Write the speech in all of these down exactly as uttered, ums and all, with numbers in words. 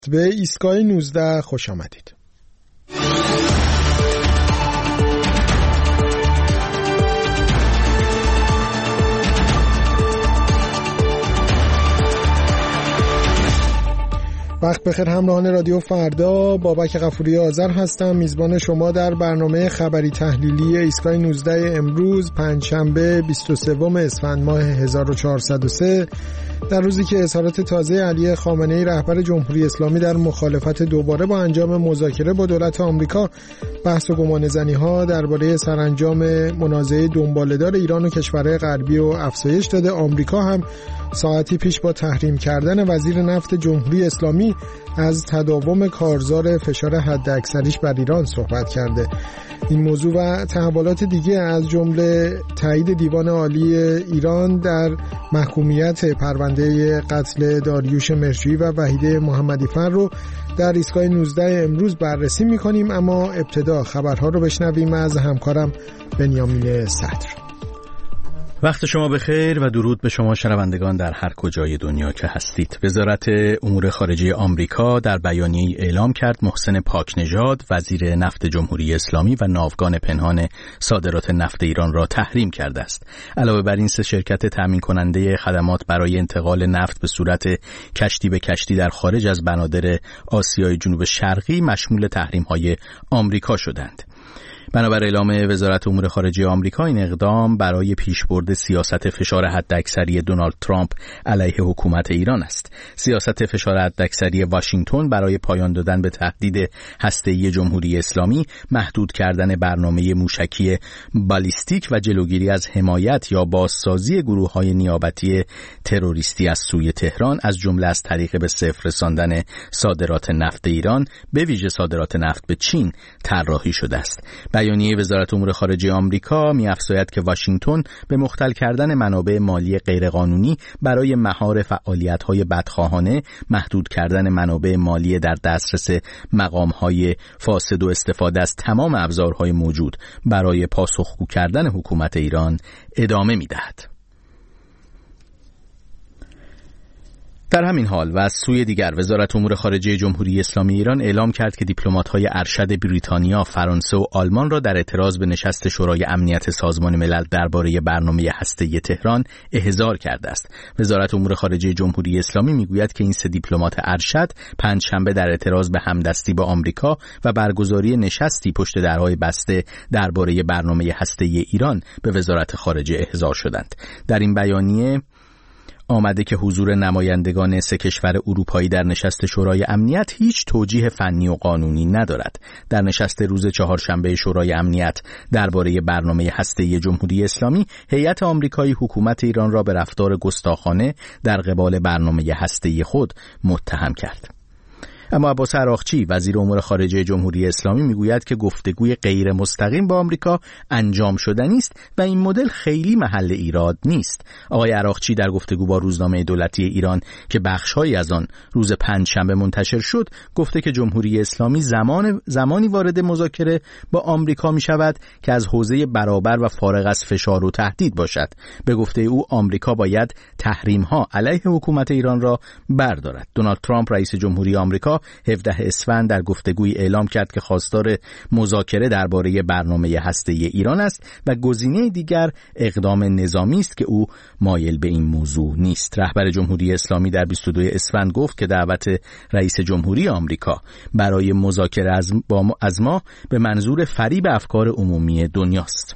به ایستگاه نوزده خوش آمدید. وقت بخیر همراهان رادیو فردا، بابک غفوری آذر هستم، میزبان شما در برنامه خبری تحلیلی ایستگاه نوزده امروز پنجشنبه بیست و سوم اسفند ماه هزار و چهارصد و سه، در روزی که اظهارات تازه علی خامنه‌ای رهبر جمهوری اسلامی در مخالفت دوباره با انجام مذاکره با دولت آمریکا بحث و گمانه‌زنی‌ها درباره سرانجام منازعه دنباله‌دار ایران و کشورهای غربی و افزایش داده. آمریکا هم ساعتی پیش با تحریم کردن وزیر نفت جمهوری اسلامی از تداوم کارزار فشار حداکثریش بر ایران صحبت کرده. این موضوع و تحولات دیگه از جمله تایید دیوان عالی ایران در محکومیت پرونده قتل داریوش مرجویی و وحیده محمدی‌فر رو در ایستگاه نوزده امروز بررسی می‌کنیم، اما ابتدا خبرها رو بشنویم از همکارم بنیامین صدر. وقت شما بخیر و درود به شما شنوندگان در هر کجای دنیا که هستید. وزارت امور خارجه آمریکا در بیانیه‌ای اعلام کرد محسن پاکنژاد وزیر نفت جمهوری اسلامی و ناوگان پنهان صادرات نفت ایران را تحریم کرده است. علاوه بر این سه شرکت تامین کننده خدمات برای انتقال نفت به صورت کشتی به کشتی در خارج از بنادر آسیای جنوب شرقی مشمول تحریم‌های آمریکا شدند. بنابر اعلام وزارت امور خارجه آمریکا، این اقدام برای پیشبرد سیاست فشار حداکثری دونالد ترامپ علیه حکومت ایران است. سیاست فشار حداکثری واشنگتن برای پایان دادن به تهدید هسته‌ای جمهوری اسلامی، محدود کردن برنامه موشکی بالیستیک و جلوگیری از حمایت یا بازسازی گروه‌های نیابتی تروریستی از سوی تهران، از جمله از طریق به صفر رساندن صادرات نفت ایران، به ویژه صادرات نفت به چین، طراحی شده است. بیانیه وزارت امور خارجه آمریکا می‌افزاید که واشنگتن به مختل کردن منابع مالی غیرقانونی برای مهار فعالیت‌های بدخواهانه، محدود کردن منابع مالی در دسترس مقام‌های فاسد و استفاده از تمام ابزارهای موجود برای پاسخگو کردن حکومت ایران ادامه می‌دهد. در همین حال و از سوی دیگر، وزارت امور خارجه جمهوری اسلامی ایران اعلام کرد که دیپلمات‌های ارشد بریتانیا، فرانسه و آلمان را در اعتراض به نشست شورای امنیت سازمان ملل درباره برنامه هسته‌ای تهران احضار کرده است. وزارت امور خارجه جمهوری اسلامی میگوید که این سه دیپلمات ارشد پنجشنبه در اعتراض به همدستی با آمریکا و برگزاری نشستی پشت درهای بسته درباره برنامه هسته‌ای ایران به وزارت خارجه احضار شدند. در این بیانیه آمده که حضور نمایندگان سه کشور اروپایی در نشست شورای امنیت هیچ توجیه فنی و قانونی ندارد. در نشست روز چهارشنبه شورای امنیت درباره برنامه هسته‌ای جمهوری اسلامی، هیئت آمریکایی حکومت ایران را به رفتار گستاخانه در قبال برنامه هسته‌ای خود متهم کرد. اما عباس عراقچی وزیر امور خارجه جمهوری اسلامی میگوید که گفتگوی غیر مستقیم با آمریکا انجام شدنی است و این مدل خیلی محل ایراد نیست. آقای عراقچی در گفتگو با روزنامه دولتی ایران که بخش‌هایی از آن روز پنجشنبه منتشر شد، گفته که جمهوری اسلامی زمان زمانی وارد مذاکره با آمریکا می‌شود که از حوزه برابر و فارغ از فشار و تهدید باشد. به گفته او، آمریکا باید تحریم‌ها علیه حکومت ایران را بردارد. دونالد ترامپ رئیس جمهوری آمریکا هفدهم اسفند در گفتگوی اعلام کرد که خواستار مذاکره درباره برنامه هسته‌ای ایران است و گزینه دیگر اقدام نظامی است که او مایل به این موضوع نیست. رهبر جمهوری اسلامی در بیست و دوم اسفند گفت که دعوت رئیس جمهوری آمریکا برای مذاکره از, از ما به منظور فریب افکار عمومی دنیاست.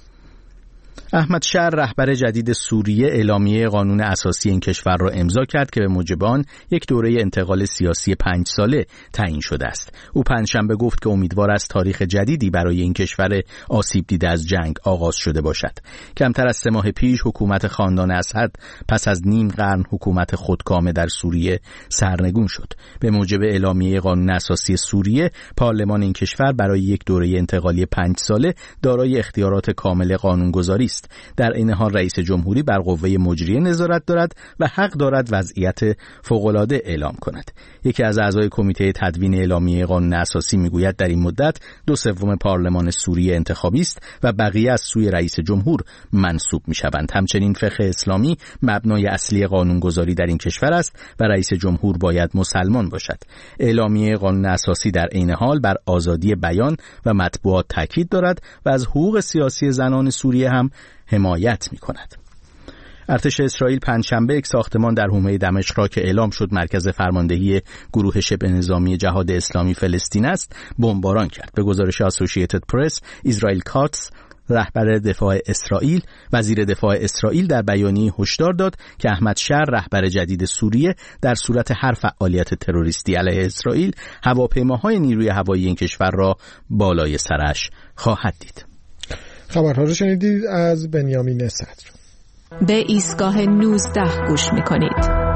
احمد شر رهبر جدید سوریه اعلامیه قانون اساسی این کشور را امضا کرد که به موجب آن یک دوره انتقال سیاسی پنج ساله تعیین شده است. او پنجشنبه گفت که امیدوار است تاریخ جدیدی برای این کشور آسیب دیده از جنگ آغاز شده باشد. کمتر از سه ماه پیش حکومت خاندان اسد پس از نیم قرن حکومت خودکامه در سوریه سرنگون شد. به موجب اعلامیه قانون اساسی سوریه، پارلمان این کشور برای یک دوره انتقالی پنج ساله دارای اختیارات کامل قانونگذاری است. است. در این حال رئیس جمهوری بر قوه مجریه نظارت دارد و حق دارد وضعیت فوق‌العاده اعلام کند. یکی از اعضای کمیته تدوین اعلامیه قانون اساسی میگوید در این مدت دو سوم پارلمان سوریه انتخابی است و بقیه از سوی رئیس جمهور منصوب میشوند. همچنین فقه اسلامی مبنای اصلی قانونگذاری در این کشور است و رئیس جمهور باید مسلمان باشد. اعلامیه قانون اساسی در عین حال بر آزادی بیان و مطبوعات تاکید دارد و از حقوق سیاسی زنان سوریه هم حمایت می‌کند. ارتش اسرائیل پنجشنبه یک ساختمان در حومه دمشق را که اعلام شد مرکز فرماندهی گروه شبه نظامی جهاد اسلامی فلسطین است بمباران کرد. به گزارش اسوسییتد پرس، اسرائیل کاتس رهبر دفاع اسرائیل وزیر دفاع اسرائیل در بیانیه هشدار داد که احمد شر رهبر جدید سوریه در صورت هر فعالیت تروریستی علیه اسرائیل هواپیماهای نیروی هوایی این کشور را بالای سرش خواهد دید. خبرها رو شنیدید از بنیامین صدر. به ایستگاه نوزده گوش می‌کنید.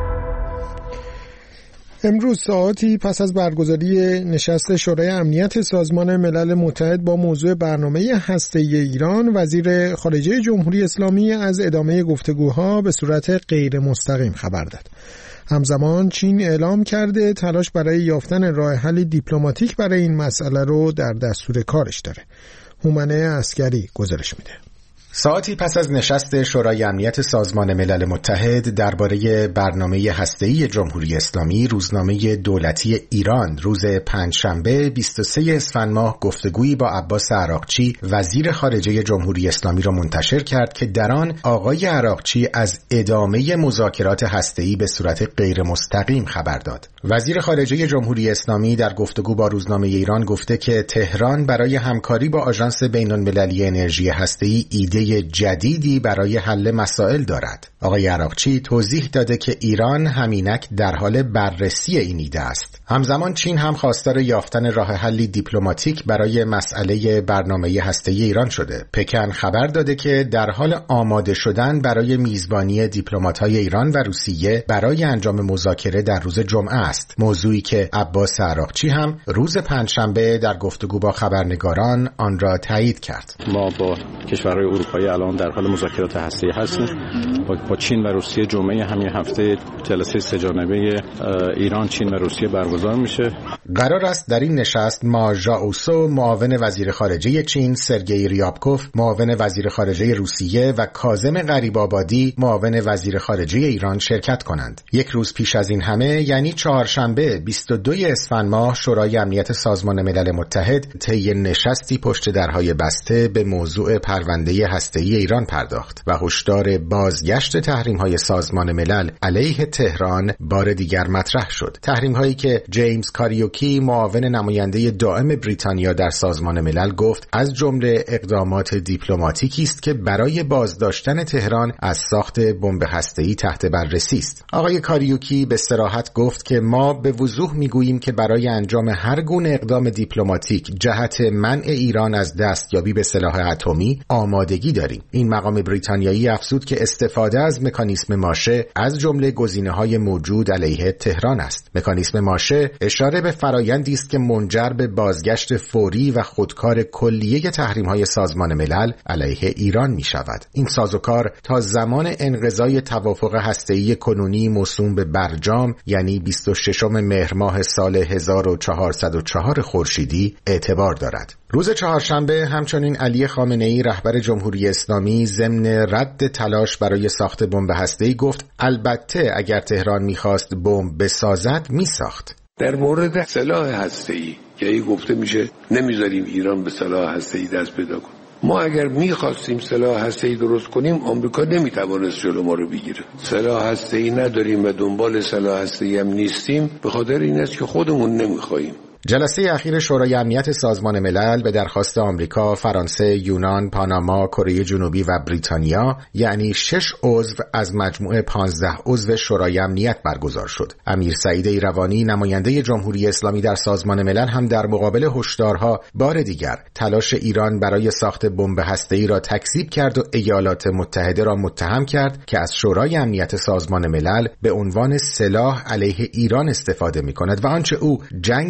امروز ساعاتی پس از برگزاری نشست شورای امنیت سازمان ملل متحد با موضوع برنامه هسته‌ای ایران، وزیر خارجه جمهوری اسلامی از ادامه گفتگوها به صورت غیر مستقیم خبر داد. همزمان چین اعلام کرده تلاش برای یافتن راه حل دیپلماتیک برای این مسئله رو در دستور کارش داره. هومنه عسکری گزارش میده. ساعتی پس از نشست شورای امنیت سازمان ملل متحد درباره برنامه هسته‌ای جمهوری اسلامی، روزنامه دولتی ایران روز پنجشنبه بیست و سوم اسفند ماه گفتگویی با عباس عراقچی وزیر خارجه جمهوری اسلامی را منتشر کرد که در آن آقای عراقچی از ادامه مذاکرات هسته‌ای به صورت غیر مستقیم خبر داد. وزیر خارجه جمهوری اسلامی در گفتگو با روزنامه ایران گفته که تهران برای همکاری با آژانس بین‌المللی انرژی هسته‌ای ایده جدیدی برای حل مسائل دارد. آقای عراقچی توضیح داده که ایران همینک در حال بررسی این ایده است. همزمان چین هم خواستار یافتن راه حلی دیپلماتیک برای مسئله برنامه هسته‌ای ایران شده. پکن خبر داده که در حال آماده شدن برای میزبانی دیپلمات‌های ایران و روسیه برای انجام مذاکره در روز جمعه است. موضوعی که عباس عراقچی هم روز پنجشنبه در گفتگو با خبرنگاران آن را تایید کرد. ما با کشورهای اروپایی الان در حال مذاکرات هسته‌ای هستیم. با چین و روسیه جمعه همین هفته جلسه سه‌جانبه ایران، چین و روسیه برگزار میشه. قرار است در این نشست ما ژائوسو معاون وزیر خارجه چین، سرگئی ریابکوف معاون وزیر خارجه روسیه و کاظم غریب‌آبادی معاون وزیر خارجه ایران شرکت کنند. یک روز پیش از این همه یعنی چهارشنبه بیست و دوم اسفند ماه شورای امنیت سازمان ملل متحد طی نشستی پشت درهای بسته به موضوع پرونده هسته‌ای ایران پرداخت و هشدار بازگشت تحریم‌های سازمان ملل علیه تهران بار دیگر مطرح شد. تحریم‌هایی که جیمز کاریوکی معاون نماینده دائم بریتانیا در سازمان ملل گفت از جمله اقدامات دیپلماتیکی است که برای بازداشتن تهران از ساخت بمب هسته‌ای تحت بررسی است. آقای کاریوکی به صراحت گفت که ما به وضوح می‌گوییم که برای انجام هر گونه اقدام دیپلماتیک جهت منع ایران از دستیابی به سلاح اتمی آمادگی داریم. این مقام بریتانیایی افزود که استفاده از مکانیسم ماشه از جمله گزینه‌های موجود علیه تهران است. مکانیسم ماشه اشاره به فرایندی است که منجر به بازگشت فوری و خودکار کلیه تحریم‌های سازمان ملل علیه ایران می‌شود. این سازوکار تا زمان انقضای توافق هسته‌ای کنونی موسوم به برجام یعنی بیست و ششم مهر ماه سال هزار و چهارصد و چهار خورشیدی اعتبار دارد. روز چهارشنبه همچنین علی خامنه‌ای رهبر جمهوری اسلامی ضمن رد تلاش برای ساخت بمب هسته‌ای گفت البته اگر تهران می‌خواست بمب بسازد می‌ساخت. در مورد سلاح هسته‌ای که ای گفته میشه نمیذاریم ایران به سلاح هسته‌ای دست پیدا کنه. ما اگر می‌خواستیم سلاح هسته‌ای درست کنیم آمریکا نمی‌توانست جلو ما رو بگیره. سلاح هسته‌ای نداریم و دنبال سلاح هسته‌ای هم نیستیم به خاطر این است که خودمون نمی‌خوایم. جلسه اخیر شورای امنیت سازمان ملل به درخواست آمریکا، فرانسه، یونان، پاناما، کره جنوبی و بریتانیا یعنی شش عضو از مجموع پانزده عضو شورای امنیت برگزار شد. امیر سعید ایروانی نماینده جمهوری اسلامی در سازمان ملل هم در مقابل هشدارها بار دیگر تلاش ایران برای ساخت بمب هسته‌ای را تکذیب کرد و ایالات متحده را متهم کرد که از شورای امنیت سازمان ملل به عنوان سلاح علیه ایران استفاده می‌کند و آنچه او جنگ اقتصادی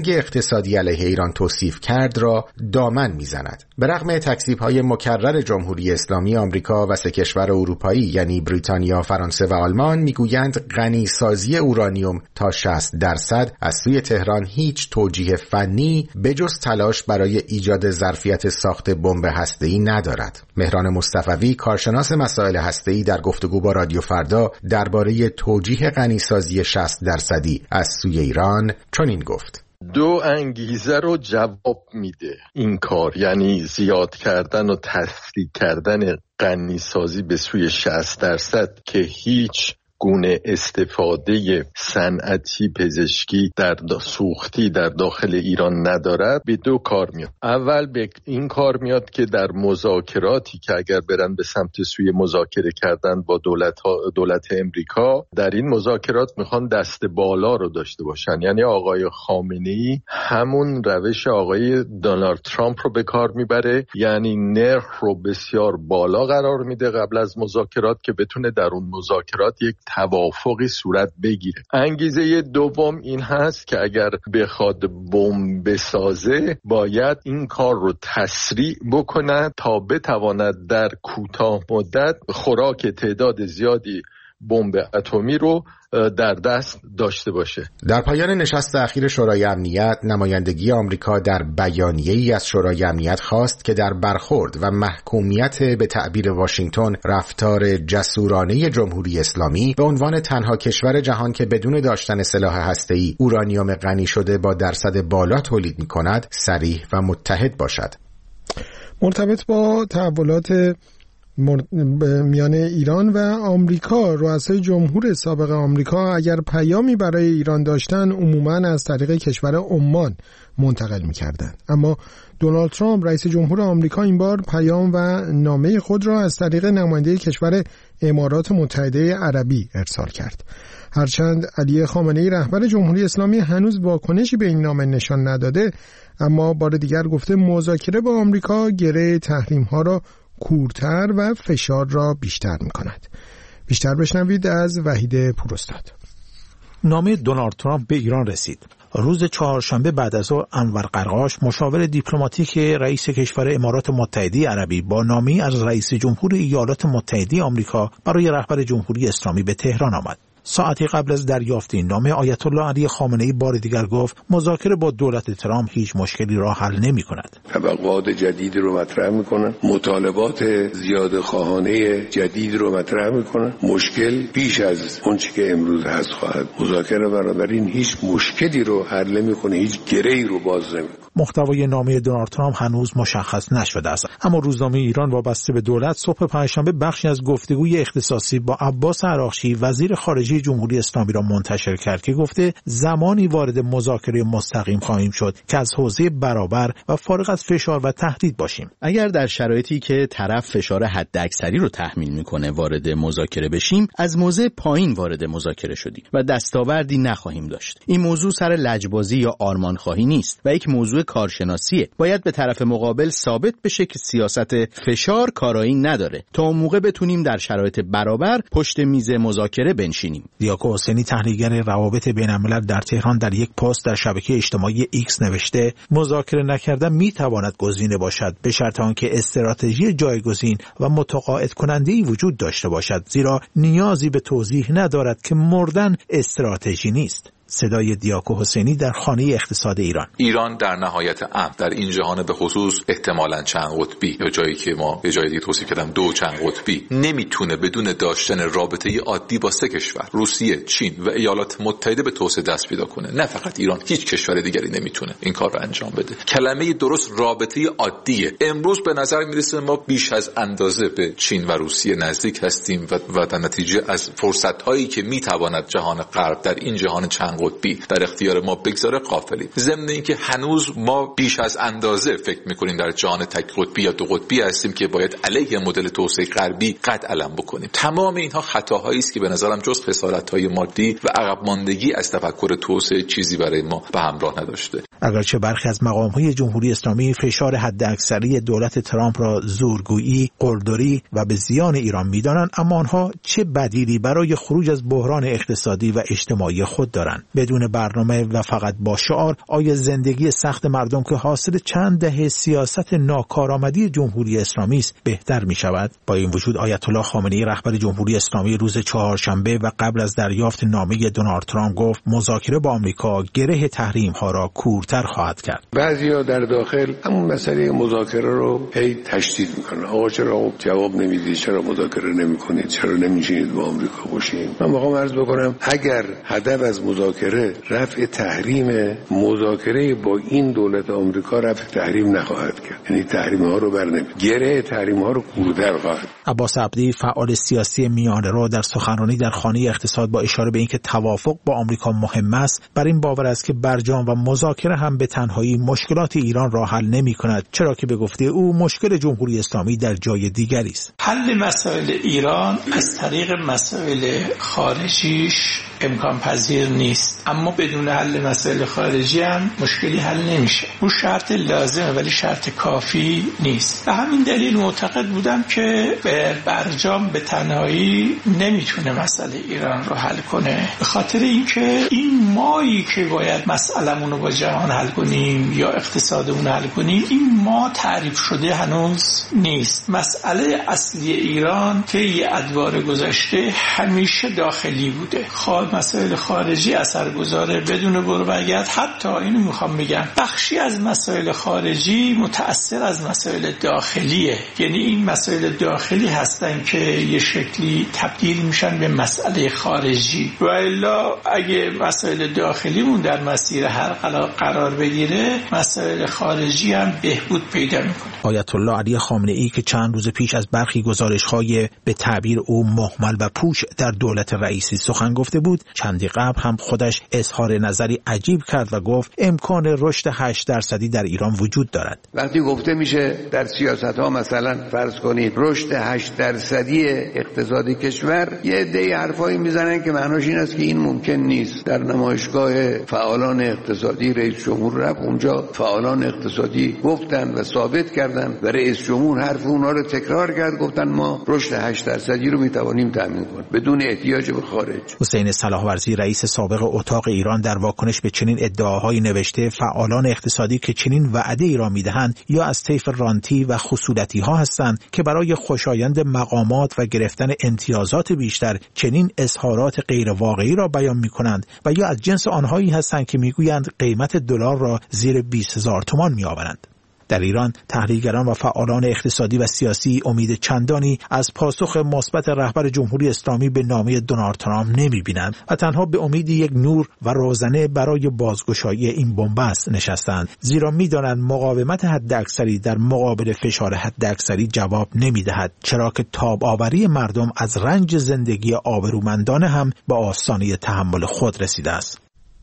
اقتصادی علیه ایران توصیف کرد را دامن میزند. به رغم تکذیب‌های مکرر جمهوری اسلامی آمریکا و سه کشور اروپایی یعنی بریتانیا، فرانسه و آلمان میگویند غنیسازی اورانیوم تا شصت درصد از سوی تهران هیچ توجیه فنی بجز تلاش برای ایجاد ظرفیت ساخت بمب هسته‌ای ندارد. مهران مصطفوی کارشناس مسائل هسته‌ای در گفتگو با رادیو فردا درباره توجیه غنیسازی شصت درصدی از سوی ایران چنین گفت: دو انگیزه رو جواب میده این کار، یعنی زیاد کردن و تسریع کردن غنیسازی به سوی شصت درصد که هیچ گونه استفاده صنعتی پزشکی در سوختی در داخل ایران ندارد، به دو کار میاد. اول به این کار میاد که در مذاکراتی که اگر برن به سمت سوی مذاکره کردن با دولت ها، دولت امریکا، در این مذاکرات میخوان دست بالا رو داشته باشن، یعنی آقای خامنه‌ای همون روش آقای دونالد ترامپ رو به کار میبره، یعنی نرخ رو بسیار بالا قرار میده قبل از مذاکرات که بتونه در اون مذاکرات یک توافقی صورت بگیره. انگیزه دوم این هست که اگر بخواد بمب بسازه باید این کار رو تسریع بکنه تا بتواند در کوتاه مدت خوراک تعداد زیادی بمب اتمی رو در دست داشته باشه. در پایان نشست اخیر شورای امنیت، نمایندگی آمریکا در بیانیه‌ای از شورای امنیت خواست که در برخورد و محکومیت به تعبیر واشنگتن رفتار جسورانه جمهوری اسلامی به عنوان تنها کشور جهان که بدون داشتن سلاح هسته‌ای اورانیوم غنی شده با درصد بالا تولید می‌کند صریح و متحد باشد. مرتبط با تحولات میان ایران و آمریکا، رؤسای جمهور سابق آمریکا اگر پیامی برای ایران داشتن عموماً از طریق کشور عمان منتقل می‌کردند، اما دونالد ترامپ رئیس جمهور آمریکا این بار پیام و نامه خود را از طریق نماینده کشور امارات متحده عربی ارسال کرد. هرچند علی خامنه‌ای رهبر جمهوری اسلامی هنوز واکنشی به این نامه نشان نداده، اما بار دیگر گفته مذاکره با آمریکا گره تحریم‌ها را کورتر و فشار را بیشتر می کند. بیشتر بشنوید از وحید پوراستاد. نامه دونالد ترامپ به ایران رسید. روز چهارشنبه بعد از ظهر انور قرقاش، مشاور دیپلماتیک رئیس کشور امارات متحده عربی، با نامه‌ای از رئیس جمهور ایالات متحده آمریکا برای رهبر جمهوری اسلامی به تهران آمد. ساعتی قبل از دریافت این نامه، آیت الله علی خامنه‌ای بار دیگر گفت مذاکره با دولت ترامپ هیچ مشکلی را حل نمی‌کند. توقعات جدیدی رو مطرح می‌کنن، مطالبات زیاده خواهانه جدید رو مطرح می‌کنن. مشکل بیش از اون چیزی که امروز هست خواهد. مذاکره بنابراین هیچ مشکلی رو حل نمی‌کنه، هیچ گره‌ای رو باز نمی‌کنه. محتوای نامه دونالد ترامپ هنوز مشخص نشده است، اما روزنامه ایران وابسته به دولت صبح پنجشنبه بخشی از گفتگوی اختصاصی با عباس عراقچی وزیر خارجه جمهوری اسلامی را منتشر کرد که گفته زمانی وارد مذاکره مستقیم خواهیم شد که از حوزه برابر و فارغ از فشار و تهدید باشیم. اگر در شرایطی که طرف فشار حداکثری رو تحمیل میکنه وارد مذاکره بشیم، از موضع پایین وارد مذاکره شدیم و دستاوردی نخواهیم داشت. این موضوع سر لجبازی یا آرمانخواهی نیست و یک موضوع کارشناسیه. باید به طرف مقابل ثابت بشه که سیاست فشار کارایی نداره تا اون موقع بتونیم در شرایط برابر پشت میز مذاکره بنشینیم. دیاکو حسینی، تحلیلگر روابط بین‌الملل در تهران، در یک پست در شبکه اجتماعی ایکس نوشته مذاکره نکردن میتواند گزینه باشد به شرط آنکه استراتژی جایگزین و متقاعد کننده‌ای وجود داشته باشد، زیرا نیازی به توضیح ندارد که مردن استراتژی نیست. صدای دیاکو حسینی در خانه اقتصاد ایران. ایران در نهایت امر در این جهان به خصوص احتمالاً چند قطبی یا جایی که ما به جای دیگه توصیف کردم دو چند قطبی نمیتونه بدون داشتن رابطه عادی با سه کشور روسیه، چین و ایالات متحده به توسعه دست پیدا کنه. نه فقط ایران، هیچ کشور دیگری نمیتونه این کار رو انجام بده. کلمه درست رابطه عادیه. امروز به نظر میرسه ما بیش از اندازه به چین و روسیه نزدیک هستیم و و در نتیجه از فرصت‌هایی که میتواند جهان غرب در این جهان چند قطبی در اختیار ما بگذاره غافلیم. ضمن اینکه هنوز ما بیش از اندازه فکر میکنیم در جهان تک قطبی یا دو قطبی هستیم که باید علیه مدل توسعه غربی قد علم بکنیم. تمام اینها خطاهایی است که به نظرم جز خسارت‌های مادی و عقب ماندگی از تفکر توسعه چیزی برای ما به همراه نداشته. اگرچه برخی از مقام‌های جمهوری اسلامی فشار حداکثری دولت ترامپ را زورگویی، قلدری و به زیان ایران می‌دانند، اما آنها چه بدیلی برای خروج از بحران اقتصادی و اجتماعی خود دارند؟ بدون برنامه و فقط با شعار آیا زندگی سخت مردم که حاصل چند دهه سیاست ناکارآمدی جمهوری اسلامی است بهتر می شود؟ با این وجود آیت الله خامنه‌ای رهبر جمهوری اسلامی روز چهارشنبه و قبل از دریافت نامه دونالد ترامپ گفت مذاکره با آمریکا گره تحریم ها را کورتر خواهد کرد. بعضیا در داخل همون مسئله مذاکره رو هی تشدید میکنن. آقا چرا جواب نمیدید؟ چرا مذاکره نمیکنید؟ چرا نمیشینید با آمریکا باشیم؟ من میخوام عرض بکنم اگر هدف از مذاکره رفع تحریم، مذاکره با این دولت آمریکا رفع تحریم نخواهد کرد. یعنی تحریم ها رو برنمی گره تحریم ها رو کورتر خواهد. عباس عبدی فعال سیاسی میانه‌رو در سخنرانی در خانه اقتصاد با اشاره به اینکه توافق با آمریکا مهم است، بر این باور است که برجام و مذاکره هم به تنهایی مشکلات ایران را حل نمی‌کند، چرا که به گفته او مشکل جمهوری اسلامی در جای دیگری است. حل مسائل ایران از طریق مسائل خارجیش امکان پذیر نیست، اما بدون حل مسائل خارجی هم مشکلی حل نمیشه. اون شرط لازمه ولی شرط کافی نیست. به همین دلیل معتقد بودم که برجام به تنهایی نمیتونه مسئله ایران رو حل کنه، به خاطر اینکه این مایی که باید مسئله‌مون رو با جهان حل کنیم یا اقتصادمون حل کنیم، این ما تعریف شده هنوز نیست. مسئله اصلی ایران که یه ادوار گذشته همیشه داخلی بوده. خب مسائل خارجی اثرگذاره بدون برو برگرد. حتی اینو میخوام بگم بخشی از مسائل خارجی متأثر از مسائل داخلیه، یعنی این مسائل داخلی هستن که یه شکلی تبدیل میشن به مسئله خارجی، و الا اگه مسائل داخلیمون در مسیر هر قرار بگیره مسائل خارجی هم بهبود پیدا میکنه. آیت الله علی خامنه‌ای که چند روز پیش از برخی گزارش‌های به تعبیر او مهمل و پوچ در دولت رئیسی سخن گفته بود، چندی قبل هم خودش اظهار نظری عجیب کرد و گفت امکان رشد هشت درصدی در ایران وجود دارد. وقتی گفته میشه در سیاست‌ها مثلا فرض کنید رشد هشت درصدی اقتصادی کشور، یه عده‌ای حرفایی میزنن که معناش این است که این ممکن نیست. در نمایشگاه فعالان اقتصادی رئیس جمهور رفت، اونجا فعالان اقتصادی گفتن و ثابت کردن و رئیس جمهور حرف اونها رو تکرار کرد، گفتن ما رشد هشت درصدی رو میتوانیم تامین کنیم بدون احتیاج به خارج. حسین صلاح‌ورزی رئیس سابق اتاق ایران در واکنش به چنین ادعاهایی نوشته فعالان اقتصادی که چنین وعده‌ای را میدهند یا از طیف رانتی و خصولتی ها هستند که برای خوشایند مقامات و گرفتن امتیازات بیشتر چنین اظهارات غیر واقعی را بیان می‌کنند، و یا از جنس آنهایی هستند که میگویند قیمت دلار را زیر بیست هزار تومان می‌آورند. در ایران تحلیلگران و فعالان اقتصادی و سیاسی امید چندانی از پاسخ مثبت رهبر جمهوری اسلامی به نامه دونالد ترامپ نمی‌بینند و تنها به امید یک نور و روزنه برای بازگشایی این بن‌بست نشستند، زیرا می‌دانند مقاومت حداکثری در مقابل فشار حداکثری جواب نمی‌دهد، چرا که تاب آوری مردم از رنج زندگی آبرومندانه هم به آستانه تحمل خود رسیده است.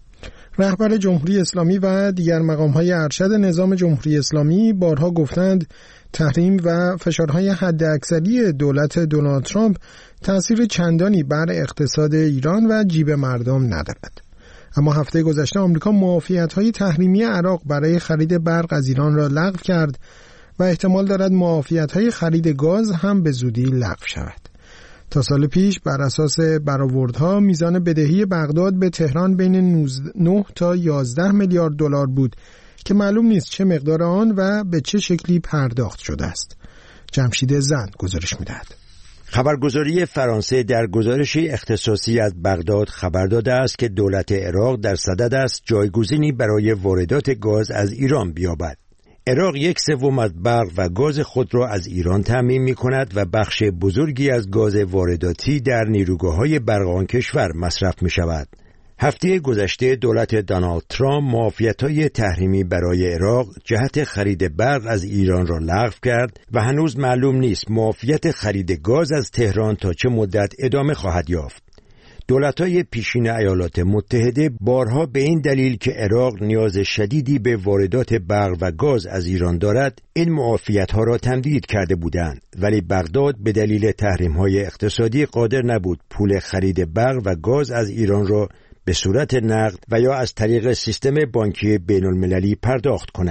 رهبر جمهوری اسلامی و دیگر مقام‌های ارشد نظام جمهوری اسلامی بارها گفتند تحریم و فشارهای حداکثری دولت دونالد ترامپ تأثیر چندانی بر اقتصاد ایران و جیب مردم ندارد. اما هفته گذشته آمریکا معافیت‌های تحریمی عراق برای خرید برق از ایران را لغو کرد و احتمال دارد معافیت‌های خرید گاز هم به زودی لغو شود. تا سال پیش بر اساس برآوردها میزان بدهی بغداد به تهران بین نه تا یازده میلیارد دلار بود که معلوم نیست چه مقدار آن و به چه شکلی پرداخت شده است. جمشید زند گزارش می‌دهد. خبرگزاری فرانسه در گزارشی اختصاصی از بغداد خبر داده است که دولت عراق در صدد است جایگزینی برای واردات گاز از ایران بیابد. عراق یک سوم از برق و گاز خود را از ایران تامین می کند و بخش بزرگی از گاز وارداتی در نیروگاه‌های برق آن کشور مصرف می شود. هفته گذشته دولت دونالد ترامپ معافیت‌های تحریمی برای عراق جهت خرید برق از ایران را لغو کرد و هنوز معلوم نیست معافیت خرید گاز از تهران تا چه مدت ادامه خواهد یافت. دولت‌های پیشین ایالات متحده بارها به این دلیل که عراق نیاز شدیدی به واردات برق و گاز از ایران دارد این معافیت‌ها را تمدید کرده بودند، ولی بغداد به دلیل تحریم‌های اقتصادی قادر نبود پول خرید برق و گاز از ایران را به صورت نقد و یا از طریق سیستم بانکی بین‌المللی پرداخت کند.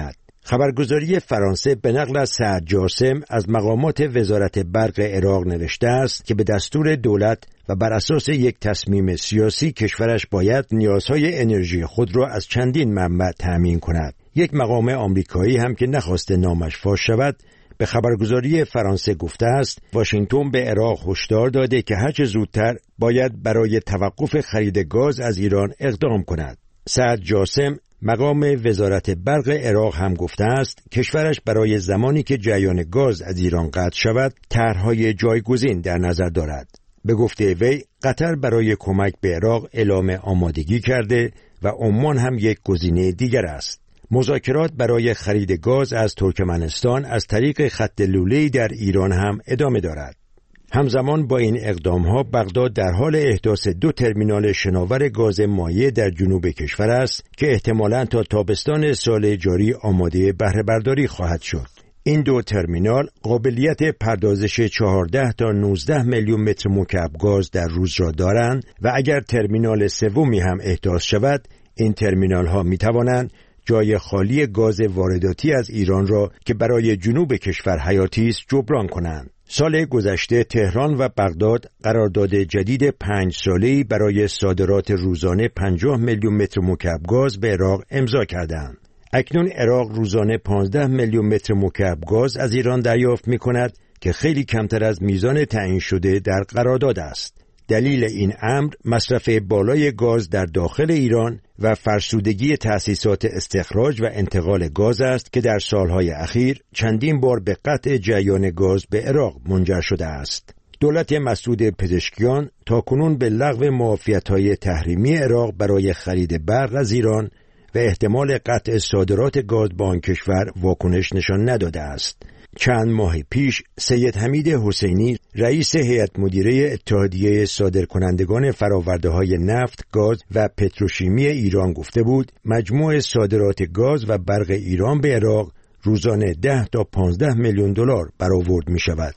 خبرگزاری فرانسه به نقل از سعد جاسم از مقامات وزارت برق عراق نوشته است که به دستور دولت و بر اساس یک تصمیم سیاسی کشورش باید نیازهای انرژی خود را از چندین منبع تأمین کند. یک مقام آمریکایی هم که نخواسته نامش فاش شود به خبرگزاری فرانسه گفته است واشنگتن به عراق هشدار داده که هرچه زودتر باید برای توقف خرید گاز از ایران اقدام کند. سعد جاسم مقام وزارت برق عراق هم گفته است کشورش برای زمانی که جریان گاز از ایران قطع شود طرح‌های جایگزین در نظر دارد. به گفته وی قطر برای کمک به عراق اعلام آمادگی کرده و عمان هم یک گزینه دیگر است. مذاکرات برای خرید گاز از ترکمنستان از طریق خط لوله‌ای در ایران هم ادامه دارد. همزمان با این اقدام‌ها بغداد در حال احداث دو ترمینال شناور گاز مایع در جنوب کشور است که احتمالاً تا تابستان سال جاری آماده بهره برداری خواهد شد. این دو ترمینال قابلیت پردازش چهارده تا نوزده میلیون متر مکعب گاز در روز را دارند و اگر ترمینال سومی هم احداث شود این ترمینال ها می توانند جای خالی گاز وارداتی از ایران را که برای جنوب کشور حیاتی است جبران کنند. سال گذشته تهران و بغداد قرارداد جدید پنج ساله‌ای برای صادرات روزانه پنجاه میلیون متر مکعب گاز به عراق امضا کردند. اکنون عراق روزانه پانزده میلیون متر مکعب گاز از ایران دریافت می کند که خیلی کمتر از میزان تعیین شده در قرارداد است. دلیل این امر مصرف بالای گاز در داخل ایران و فرسودگی تأسیسات استخراج و انتقال گاز است که در سالهای اخیر چندین بار به قطع جریان گاز به عراق منجر شده است. دولت مسعود پزشکیان تاکنون به لغو معافیت‌های تحریمی عراق برای خرید برق از ایران و احتمال قطع صادرات گاز به آن کشور واکنش نشان نداده است. چند ماه پیش سید حمید حسینی رئیس هیئت مدیره اتحادیه صادرکنندگان فرآورده‌های نفت، گاز و پتروشیمی ایران گفته بود مجموع صادرات گاز و برق ایران به عراق روزانه ده تا پانزده میلیون دلار برآورد می شود.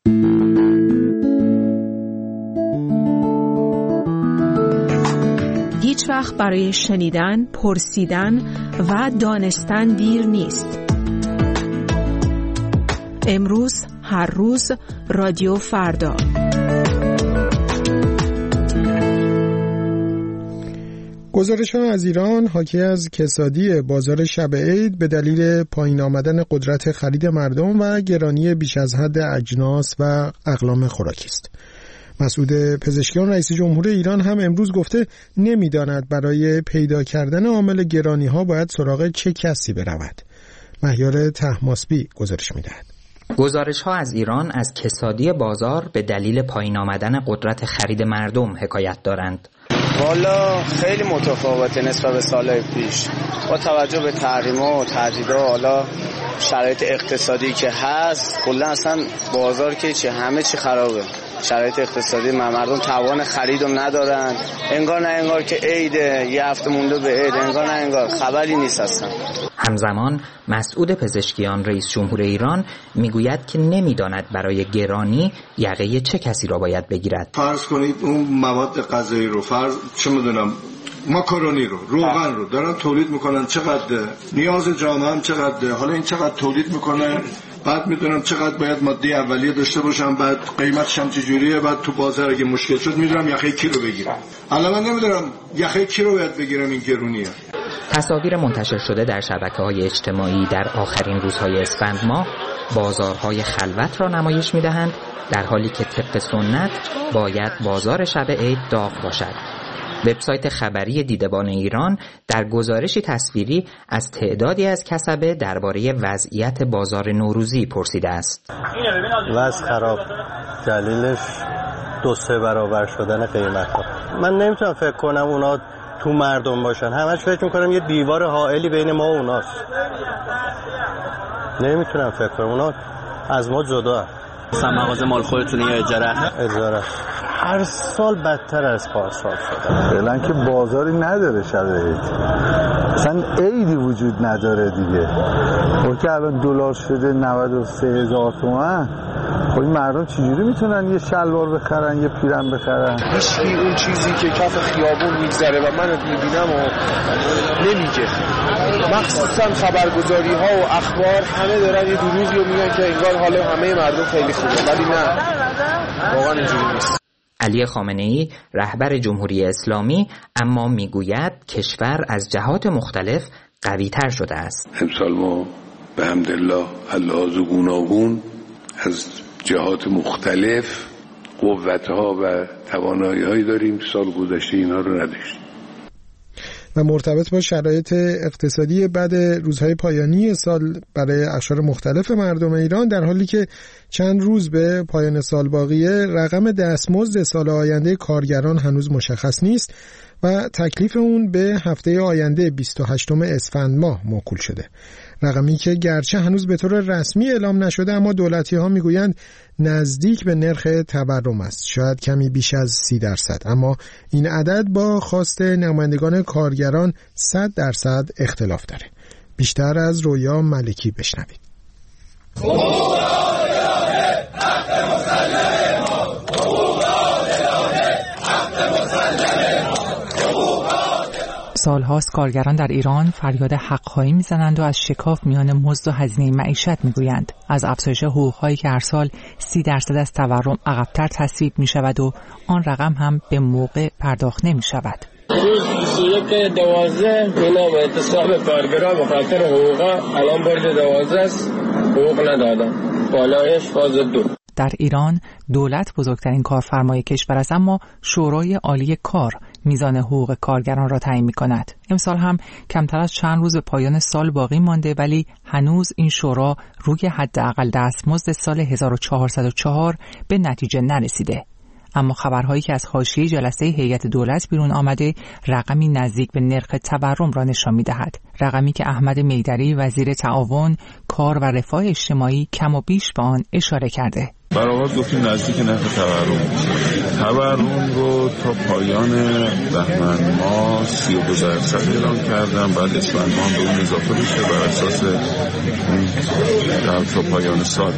هیچ وقت برای شنیدن، پرسیدن و دانستن دیر نیست. امروز، هر روز، رادیو فردا. گزارش‌ها از ایران حاکی از کسادی بازار شب عید به دلیل پایین آمدن قدرت خرید مردم و گرانی بیش از حد اجناس و اقلام خوراکی است. مسعود پزشکیان رئیس جمهور ایران هم امروز گفته نمی‌داند برای پیدا کردن عامل گرانی‌ها باید سراغ چه کسی برود. مهیار طهماسبی گزارش می‌دهد. گزارش‌ها از ایران از کسادی بازار به دلیل پایین آمدن قدرت خرید مردم حکایت دارند. والا خیلی متفاوته نسبت به سالهای پیش. با توجه به تحریم‌ها و تهدیدها، حالا شرایط اقتصادی که هست، کلا اصلا بازار که چه همه چی خرابه. شرایط اقتصادی مردم توان خریدو ندارن. انگار نه انگار که عیده، یه هفته مونده به عید، انگار نه انگار خبری نیست اصلا. همزمان مسعود پزشکیان رئیس جمهور ایران میگوید که نمیداند برای گرانی یقه چه کسی را باید بگیرد. فرض کنید اون مواد غذایی رو، فرض چه میدونم ماکارونی رو، روغن رو دارن تولید میکنن، چقدر نیاز جامعه هم چقدر، حالا این چقدر تولید میکنه، بعد میدونم چقدر باید ماده اولیه داشته باشم، بعد قیمتش هم چجوریه، بعد تو بازار اگه مشکل شد میدونم یخه کی رو بگیرم. الان من نمیدونم یخه کی رو باید بگیرم، این گرونیه. تصاویر منتشر شده در شبکه‌های اجتماعی در آخرین روزهای اسفند ماه بازارهای خلوت را نمایش می‌دهند، در حالی که طبق سنت باید بازار شب عید داغ باشد. وبسایت خبری دیدبان ایران در گزارشی تصویری از تعدادی از کسبه درباره وضعیت بازار نوروزی پرسیده است. وضع خراب، دلیلش دو سه برابر شدن قیمت‌ها. من نمیتونم فکر کنم اونا تو مردم باشن، همش فکر میکنم یه دیوار حائلی بین ما و اوناست. نمیتونم فکر کنم اونا از ما جدا هست. مثلا مغازه مال خودتونه یا اجاره؟ اجاره. هر سال بدتر از پارسال شده. فعلا که بازاری نداره شب عید. اصلا عیدی وجود نداره دیگه. اون که الان دلار شده نود و سه هزار تومان. خب این مردم چجوری میتونن یه شلوار بخرن، یه پیرن بخرن؟ هیچی اون چیزی که کف خیابون میگذره و من میبینم و نمیگه. مخصوصا خبرگزاری ها و اخبار همه دارن یه دروغی رو میگن که انگار حالا همه مردم خیلی خوبه، ولی نه، واقعا اینجوری نیست. علی خامنه‌ای رهبر جمهوری اسلامی اما میگوید کشور از جهات مختلف قوی تر شده است. امسال ما به حمدالله اللحاظ گوناگون از جهات مختلف قوت‌ها و توانایی‌هایی داریم که سال گذشته اینا رو نداشتیم. و مرتبط با شرایط اقتصادی بعد روزهای پایانی سال برای اقشار مختلف مردم ایران، در حالی که چند روز به پایان سال باقیه، رقم دستمزد سال آینده کارگران هنوز مشخص نیست و تکلیف اون به هفته آینده بیست و هشتم اسفند ماه موکول شده. رقمی که گرچه هنوز به طور رسمی اعلام نشده، اما دولتی ها میگویند نزدیک به نرخ تورم است، شاید کمی بیش از سی درصد، اما این عدد با خواست نمایندگان کارگران صد درصد اختلاف داره. بیشتر از رویا ملکی بشنوید. سالهاست کارگران در ایران فریاد حق‌خواهی میزنند و از شکاف میان مزد و هزینه معیشت میگویند. از افزایش حقوق‌هایی که هر سال سی درصد از تورم عقب‌تر تصویب میشود و آن رقم هم به موقع پرداخت نمیشود. روز بیست و یک دوازده اینا به اعتصاب کارگران به خاطر حقوقا الان برج دوازده است، حقوق ندادن، بالایش فاز دو. در ایران دولت بزرگترین کارفرمای کشور است، اما شورای عالی کار میزان حقوق کارگران را تعیین می‌کند. امسال هم کمتر از چند روز به پایان سال باقی مانده، ولی هنوز این شورا روی حداقل دستمزد سال هزار و چهارصد و چهار به نتیجه نرسیده. اما خبرهایی که از حاشیه جلسه هیئت دولت بیرون آمده رقمی نزدیک به نرخ تورم را نشان می‌دهد. رقمی که احمد میدری وزیر تعاون، کار و رفاه اجتماعی کم و بیش به آن اشاره کرده. برآورد گفتیم نزدیک نرخ تورم. تورم رو تا پایان بهمن ماه سی و دو درصد اعلام کردم، بعد اسفند ماه به اون اضافه بشه بر اساس تا پایان سال.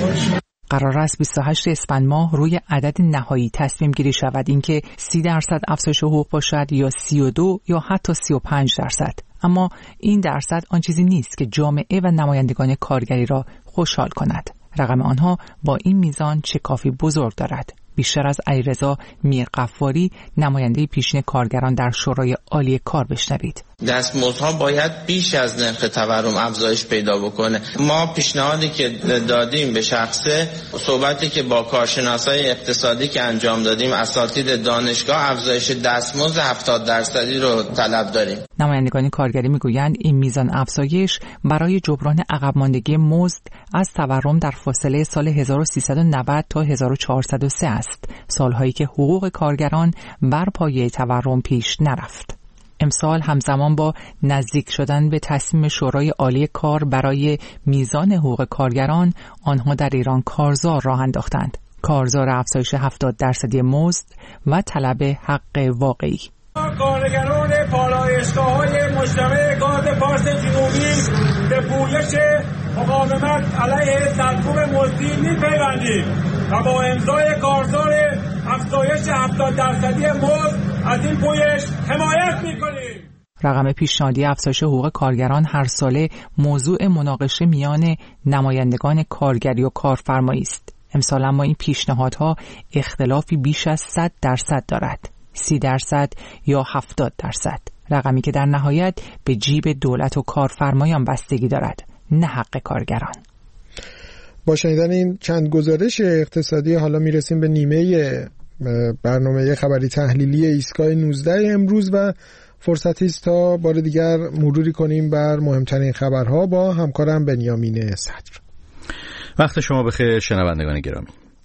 قرار است بیست و هشت اسفند ماه روی عدد نهایی تصمیم گیری شود، اینکه سی درصد افزایش حقوق باشد یا سی و دو یا حتی سی و پنج درصد. اما این درصد آن چیزی نیست که جامعه و نمایندگان کارگری را خوشحال کند. رقم آنها با این میزان چه کافی بزرگ دارد. بیشتر از علیرضا میرغفاری نماینده پیشین کارگران در شورای عالی کار بشنوید. دستمزدها باید بیش از نرخ تورم افزایش پیدا بکنه. ما پیشنهادی که دادیم به شخصه، صحبتی که با کارشناسای اقتصادی که انجام دادیم، اساتید دانشگاه، افزایش دستمزد هفتاد درصدی رو طلب داریم. نمایندگان کارگری میگویند این میزان افزایش برای جبران عقب ماندگی مزد از تورم در فاصله سال هزار و سیصد و نود تا هزار و چهارصد و سه است، سالهایی که حقوق کارگران بر پایه تورم پیش نرفت. امسال همزمان با نزدیک شدن به تصمیم شورای عالی کار برای میزان حقوق کارگران، آنها در ایران کارزار راه انداختند. کارزار افزایش هفتاد درصدی مزد و طلب حق واقعی. کارگران پالایشگاه‌های مجتمع گارد پارس جنوبی به پویش مقاومت علیه سرکوب مزدی می‌پیوندیم و با امضای کارزار افزایش هفتاد درصدی مزد از این پویش حمایت می‌کنیم. رقم پیشنهادی افزایش حقوق کارگران هر ساله موضوع مناقشه میان نمایندگان کارگری و کارفرمایی است. امسال اما این پیشنهادها اختلافی بیش از صد درصد دارد. سی درصد یا هفتاد درصد، رقمی که در نهایت به جیب دولت و کارفرمایان بستگی دارد، نه حق کارگران. با شنیدن این چند گزارش اقتصادی حالا میرسیم به نیمه برنامه خبری تحلیلی ایستگاه نوزده امروز و فرصتی است تا بار دیگر مروری کنیم بر مهمترین خبرها با همکارم بنیامین صدر. وقت شما بخیر شنوندگان گرامی.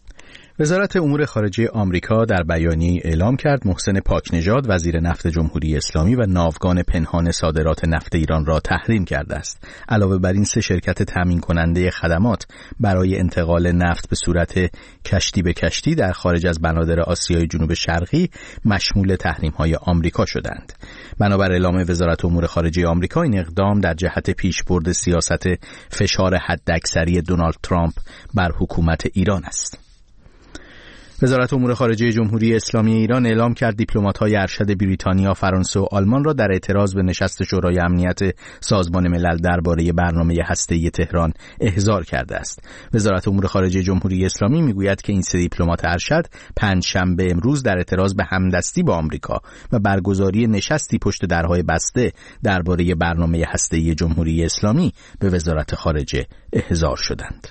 وزارت امور خارجه آمریکا در بیانیه‌ای اعلام کرد محسن پاکنژاد وزیر نفت جمهوری اسلامی و ناوگان پنهان صادرات نفت ایران را تحریم کرده است. علاوه بر این سه شرکت تامین کننده خدمات برای انتقال نفت به صورت کشتی به کشتی در خارج از بنادر آسیای جنوب شرقی مشمول تحریم‌های آمریکا شدند. بنابر اعلام وزارت امور خارجه آمریکا این اقدام در جهت پیشبرد سیاست فشار حداکثری دونالد ترامپ بر حکومت ایران است. وزارت امور خارجه جمهوری اسلامی ایران اعلام کرد دیپلمات‌های ارشد بریتانیا، فرانسه و آلمان را در اعتراض به نشست شورای امنیت سازمان ملل درباره برنامه هسته‌ای تهران احضار کرده است. وزارت امور خارجه جمهوری اسلامی میگوید که این سه دیپلمات ارشد پنجشنبه امروز در اعتراض به همدستی با آمریکا و برگزاری نشستی پشت درهای بسته درباره برنامه هسته‌ای جمهوری اسلامی به وزارت خارجه احضار شدند.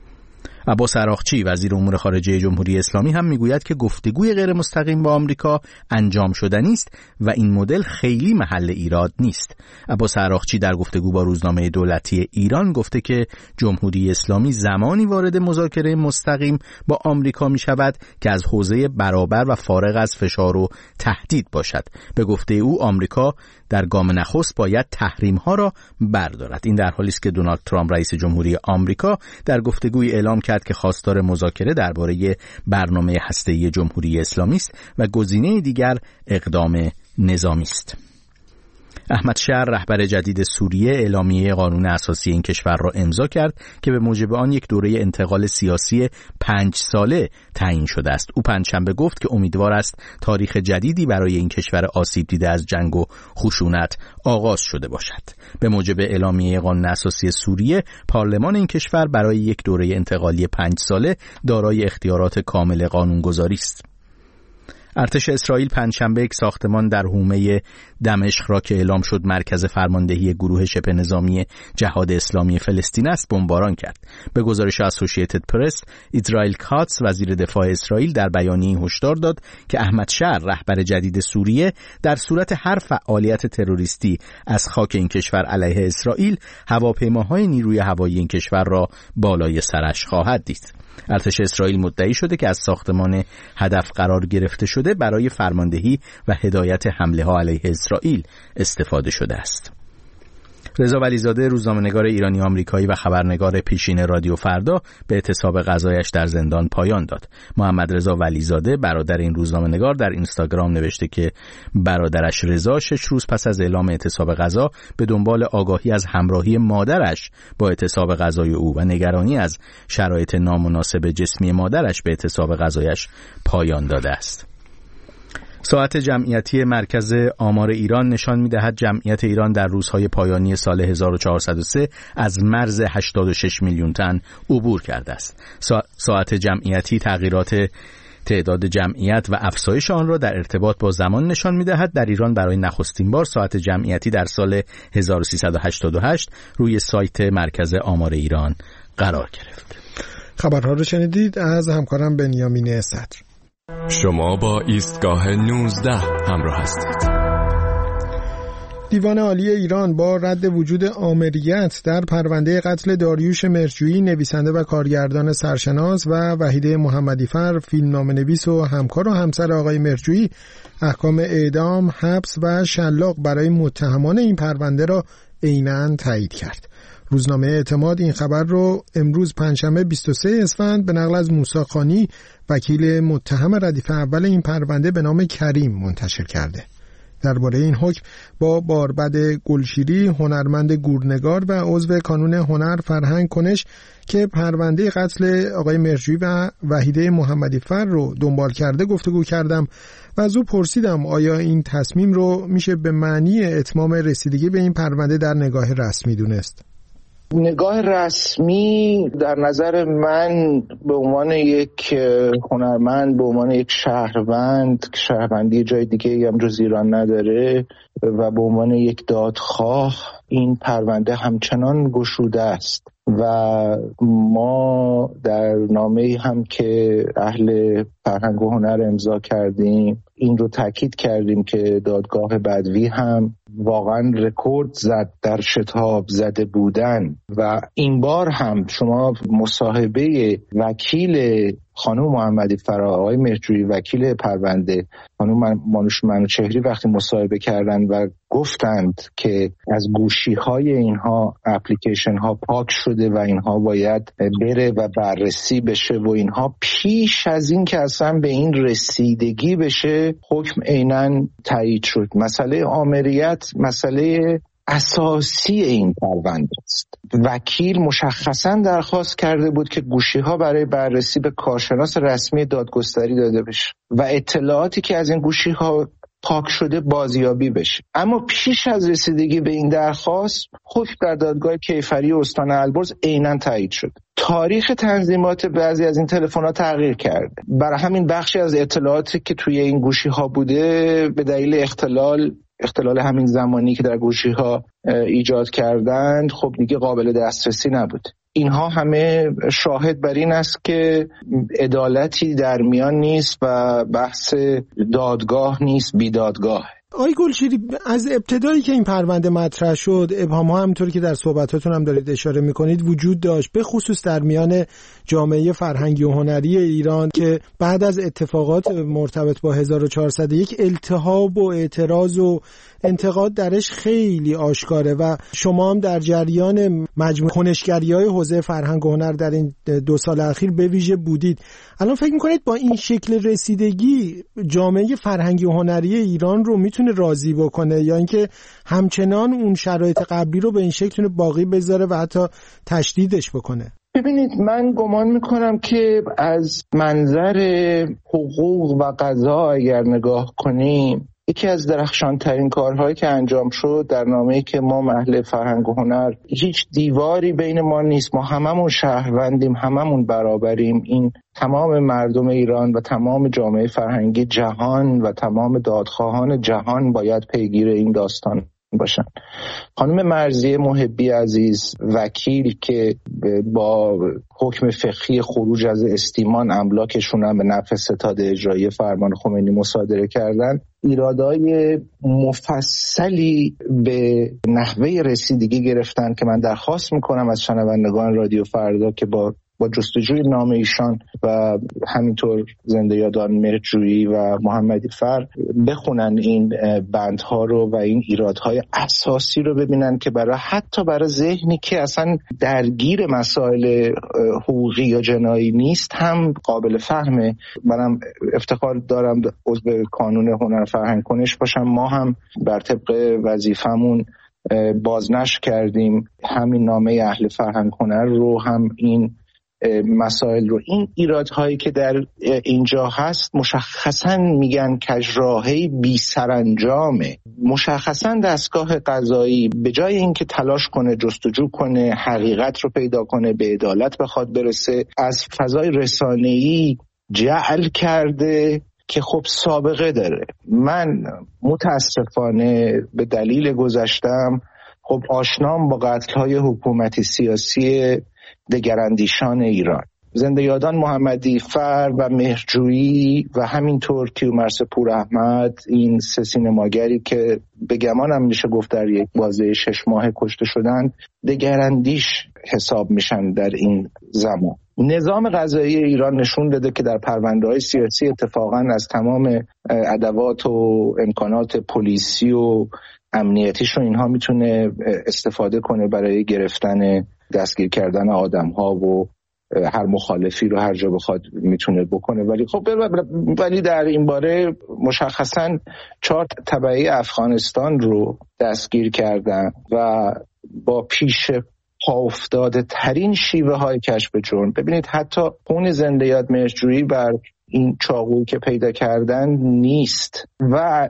عباس عراقچی وزیر امور خارجه جمهوری اسلامی هم میگوید که گفتگوی غیر مستقیم با آمریکا انجام شدنی است و این مدل خیلی محل ایراد نیست. عباس عراقچی در گفتگو با روزنامه دولتی ایران گفته که جمهوری اسلامی زمانی وارد مذاکره مستقیم با آمریکا می شود که از حوزه برابر و فارغ از فشار و تهدید باشد. به گفته او آمریکا در گام نخست باید تحریم ها را بردارد. این در حالی است که دونالد ترامپ رئیس جمهوری آمریکا در گفتگوی اعلام کرد که خواستار مذاکره درباره برنامه هسته‌ای جمهوری اسلامی است و گزینه دیگر اقدام نظامی است. احمد شهر رهبر جدید سوریه اعلامیه قانون اساسی این کشور را امضا کرد که به موجب آن یک دوره انتقال سیاسی پنج ساله تعیین شده است. او پنجشنبه گفت که امیدوار است تاریخ جدیدی برای این کشور آسیب دیده از جنگ و خشونت آغاز شده باشد. به موجب اعلامیه قانون اساسی سوریه، پارلمان این کشور برای یک دوره انتقالی پنج ساله دارای اختیارات کامل قانونگذاری است. ارتش اسرائیل پنجشنبه یک ساختمان در حومه دمشق را که اعلام شد مرکز فرماندهی گروه شبه نظامی جهاد اسلامی فلسطین است بمباران کرد. به گزارش اسوسییتد پرس، اسرائیل کاتس وزیر دفاع اسرائیل در بیانیه‌ای هشدار داد که احمد شهر رهبر جدید سوریه در صورت هر فعالیت تروریستی از خاک این کشور علیه اسرائیل هواپیماهای نیروی هوایی این کشور را بالای سرش خواهد دید. ارتش اسرائیل مدعی شده که از ساختمان هدف قرار گرفته شده برای فرماندهی و هدایت حمله ها علیه اسرائیل استفاده شده است. رضا ولیزاده روزنامه‌نگار ایرانی آمریکایی و خبرنگار پیشین رادیو فردا به اعتصاب قضایش در زندان پایان داد. محمد رضا ولیزاده برادر این روزنامه‌نگار در اینستاگرام نوشته که برادرش رضا شش روز پس از اعلام اعتصاب قضا به دنبال آگاهی از همراهی مادرش با اعتصاب قضای او و نگرانی از شرایط نامناسب جسمی مادرش به اعتصاب قضایش پایان داده است. ساعت جمعیتی مرکز آمار ایران نشان می‌دهد جمعیت ایران در روزهای پایانی سال هزار و چهارصد و سه از مرز هشتاد و شش میلیون تن عبور کرده است. ساعت جمعیتی تغییرات تعداد جمعیت و افزایش آن را در ارتباط با زمان نشان می‌دهد. در ایران برای نخستین بار ساعت جمعیتی در سال هزار و سیصد و هشتاد و هشت روی سایت مرکز آمار ایران قرار گرفت. خبرها رو شنیدید از همکارم بنیامین صدر. شما با ایستگاه نوزده همراه هستید. دیوان عالی ایران با رد وجود آمریت در پرونده قتل داریوش مرجویی نویسنده و کارگردان سرشناس و وحیده محمدیفر فیلمنامه‌نویس و همکار و همسر آقای مرجویی احکام اعدام، حبس و شلاق برای متهمان این پرونده را عیناً تایید کرد. روزنامه اعتماد این خبر رو امروز پنجشنبه بیست و سوم اسفند به نقل از موسی خانی وکیل متهم ردیف اول این پرونده به نام کریم منتشر کرده. درباره این حکم با باربد گلشیری هنرمند گورنگار و عضو کانون هنر فرهنگ کنش که پرونده قتل آقای مرجویی و وحیده محمدیفر رو دنبال کرده گفتگو کردم و از او پرسیدم آیا این تصمیم رو میشه به معنی اتمام رسیدگی به این پرونده در نگاه رسمی دونست؟ نگاه رسمی در نظر من به عنوان یک هنرمند، به عنوان یک شهروند، شهروندی جای دیگه هم جز ایران نداره و به عنوان یک دادخواه این پرونده همچنان گشوده است و ما در نامه‌ای هم که اهل فرهنگ و هنر امضا کردیم این رو تاکید کردیم که دادگاه بدوی هم واقعا رکورد زد در شتاب زده بودن و این بار هم شما مصاحبه وکیل خانم محمدیفر آقای مرجویی وکیل پرونده خانم مانوش منوچهری وقتی مصاحبه کردند و گفتند که از گوشی های اینها اپلیکیشن ها پاک شده و اینها باید بره و بررسی بشه و اینها پیش از این که اصلا به این رسیدگی بشه حکم عیناً تایید شد. مسئله آمریت مسئله اساسی این پرونده است. وکیل مشخصاً درخواست کرده بود که گوشی‌ها برای بررسی به کارشناس رسمی دادگستری داده بشه و اطلاعاتی که از این گوشی‌ها پاک شده بازیابی بشه. اما پیش از رسیدگی به این درخواست، حکم در دادگاه کیفری استان البرز عیناً تایید شد. تاریخ تنظیمات بعضی از این تلفن‌ها تغییر کرده. برای همین بخشی از اطلاعاتی که توی این گوشی‌ها بوده به دلیل اختلال اختلال همین زمانی که در گوشی‌ها ایجاد کردند خب دیگه قابل دسترسی نبود. اینها همه شاهد بر این است که عدالتی در میان نیست و بحث دادگاه نیست، بیدادگاه. آقای گلشیری، از ابتدایی که این پرونده مطرح شد ابهام‌ها همونطوری که در صحبتاتون هم دارید اشاره می‌کنید وجود داشت، به خصوص در میان جامعه فرهنگی و هنری ایران که بعد از اتفاقات مرتبط با هزار و چهارصد و یک التهاب و اعتراض و انتقاد درش خیلی آشکاره و شما هم در جریان مجموعه کنشگری‌های حوزه فرهنگ و هنر در این دو سال اخیر به ویژه بودید. الان فکر می‌کنید با این شکل رسیدگی جامعه فرهنگی و هنری ایران رو میتونه راضی بکنه یا اینکه همچنان اون شرایط قبلی رو به این شکل باقی بذاره و حتی تشدیدش بکنه؟ ببینید، من گمان میکنم که از منظر حقوق و قضا اگر نگاه کنیم یکی از درخشانترین کارهایی که انجام شد در نامه‌ای که ما اهل فرهنگ و هنر هیچ دیواری بین ما نیست، ما هممون شهروندیم، هممون برابریم، این تمام مردم ایران و تمام جامعه فرهنگی جهان و تمام دادخواهان جهان باید پیگیر این داستان باشن. خانم مرضیه محبی عزیز، وکیل که با حکم فقهی خروج از استیمان املاکشون هم به نفع ستاد اجرایی فرمان خمینی مصادره کردن، ایرادای مفصلی به نحوه رسیدگی گرفتن که من درخواست میکنم از شنوندگان رادیو فردا که با با جستجوی نام ایشان و همینطور زنده یادان مهرجویی و محمدی فر بخونن این بندها رو و این ایرادهای اساسی رو ببینن که برای حتی برای ذهنی که اصلا درگیر مسائل حقوقی یا جنایی نیست هم قابل فهمه. منم افتخار دارم عضو کانون هنر فرهنگ کنش باشم. ما هم بر طبق وظیفمون بازنشر کردیم همین نامه اهل فرهنگ هنر رو، هم این مسائل رو. این ایرادهایی که در اینجا هست مشخصاً میگن کژراهی بی سرانجامه. مشخصاً دستگاه قضایی به جای اینکه تلاش کنه جستجو کنه حقیقت رو پیدا کنه به عدالت بخواد برسه، از فضای رسانه‌ای جعل کرده که خب سابقه داره. من متاسفانه به دلیل گذشتم خب آشنام با قتل‌های حکومتی سیاسی دگراندیشان ایران، زنده یادان محمدی فر و مهرجویی و همینطور کیومرث پور احمد، این سه سینماگری که به گمانم میشه گفت در یک بازه شش ماه کشته شدن، دگراندیش حساب میشن در این زمان. نظام قضایی ایران نشون داده که در پرونده‌های سیاسی اتفاقاً از تمام ادوات و امکانات پلیسی و امنیتیش و اینها میتونه استفاده کنه برای گرفتن دستگیر کردن آدم‌ها و هر مخالفی رو هر جا بخواد میتونه بکنه. ولی خب ولی در این باره مشخصاً چهار تبعی افغانستان رو دستگیر کردن و با پیش پا افتاده ترین شیوه های کشف جرم. ببینید حتی خون زنده یاد مهرجویی بر این چاقویی که پیدا کردن نیست و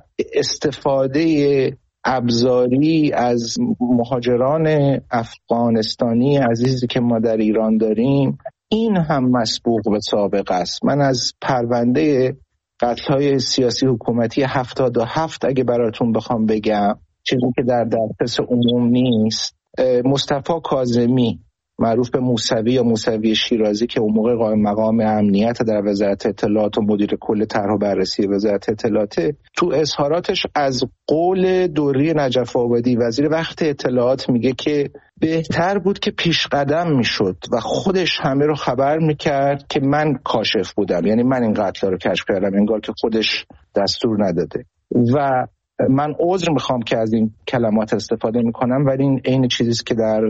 استفاده ابزاری از مهاجران افغانستانی عزیزی که ما در ایران داریم، این هم مسبوق به سابقه است. من از پرونده قتل‌های سیاسی حکومتی هفتاد و هفت اگه براتون بخوام بگم، چیزی که در دسترس عموم نیست، مصطفی کاظمی معروف به موسوی یا موسوی شیرازی که اون موقع قائم مقام امنیت در وزارت اطلاعات و مدیر کل طرح و بررسی وزارت اطلاعات، تو اظهاراتش از قول دوری نجف آبادی وزیر وقت اطلاعات میگه که بهتر بود که پیش قدم میشد و خودش همه رو خبر میکرد که من کاشف بودم، یعنی من این قتل رو کشف کردم، انگار که خودش دستور نداده. و من عذر میخوام که از این کلمات استفاده میکنم، ولی این عین چیزیست که در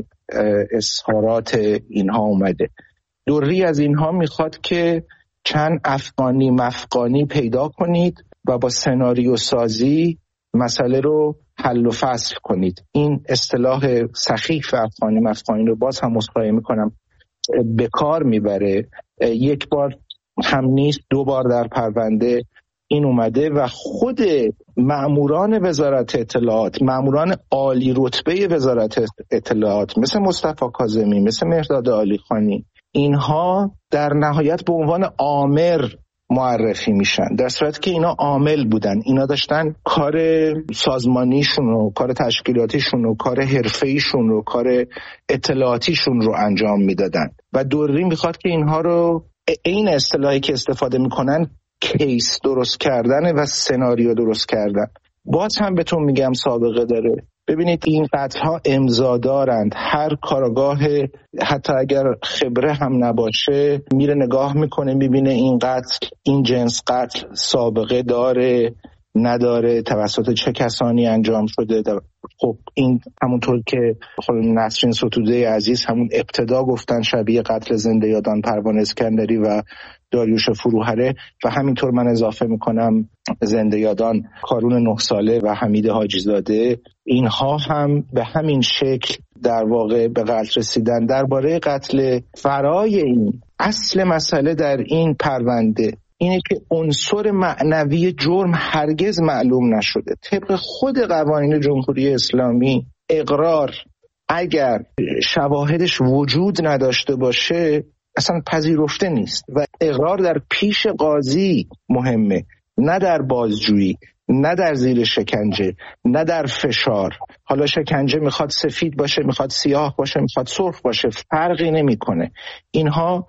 اظهارات اینها اومده. دوری از اینها میخواد که چند افغانی مفغانی پیدا کنید و با سناریو سازی مسئله رو حل و فصل کنید. این اصطلاح سخیف افغانی مفغانی رو باز هم مصاحبه میکنم به کار میبره. یک بار هم نیست، دو بار در پرونده این اومده و خود مأموران وزارت اطلاعات، مأموران عالی رتبه وزارت اطلاعات مثل مصطفی کاظمی، مثل مهرداد عالیخانی، اینها در نهایت به عنوان آمر معرفی میشن، در صورتی که اینا عامل بودن. اینا داشتن کار سازمانیشون رو، کار تشکیلاتیشون رو، کار حرفه‌ایشون رو، کار اطلاعاتیشون رو انجام میدادن و دوری میخواد که اینها رو، این اصطلاحی که استفاده میکنن کیس درست کردن و سناریو درست کردن. باز هم بهتون میگم سابقه داره. ببینید این قتل ها امضا دارند. هر کارگاه حتی اگر خبره هم نباشه میره نگاه میکنه، میبینه این قتل، این جنس قتل سابقه داره نداره، توسط چه کسانی انجام شده. خب این همونطور که خانم نسرین ستوده عزیز همون ابتدا گفتن شبیه قتل زنده یادان پروانه اسکندری و داریوش فروهره و همینطور من اضافه میکنم زنده یادان کارون نه ساله و حمید حاجی زاده، اینها هم به همین شکل در واقع به قتل رسیدن. درباره قتل فرای این اصل مسئله در این پرونده اینه که عنصر معنوی جرم هرگز معلوم نشده. طبق خود قوانین جمهوری اسلامی اقرار اگر شواهدش وجود نداشته باشه اصلا پذیرفته نیست و اقرار در پیش قاضی مهمه، نه در بازجویی، نه در زیر شکنجه، نه در فشار. حالا شکنجه میخواد سفید باشه، میخواد سیاه باشه، میخواد سرخ باشه، فرقی نمیکنه. اینها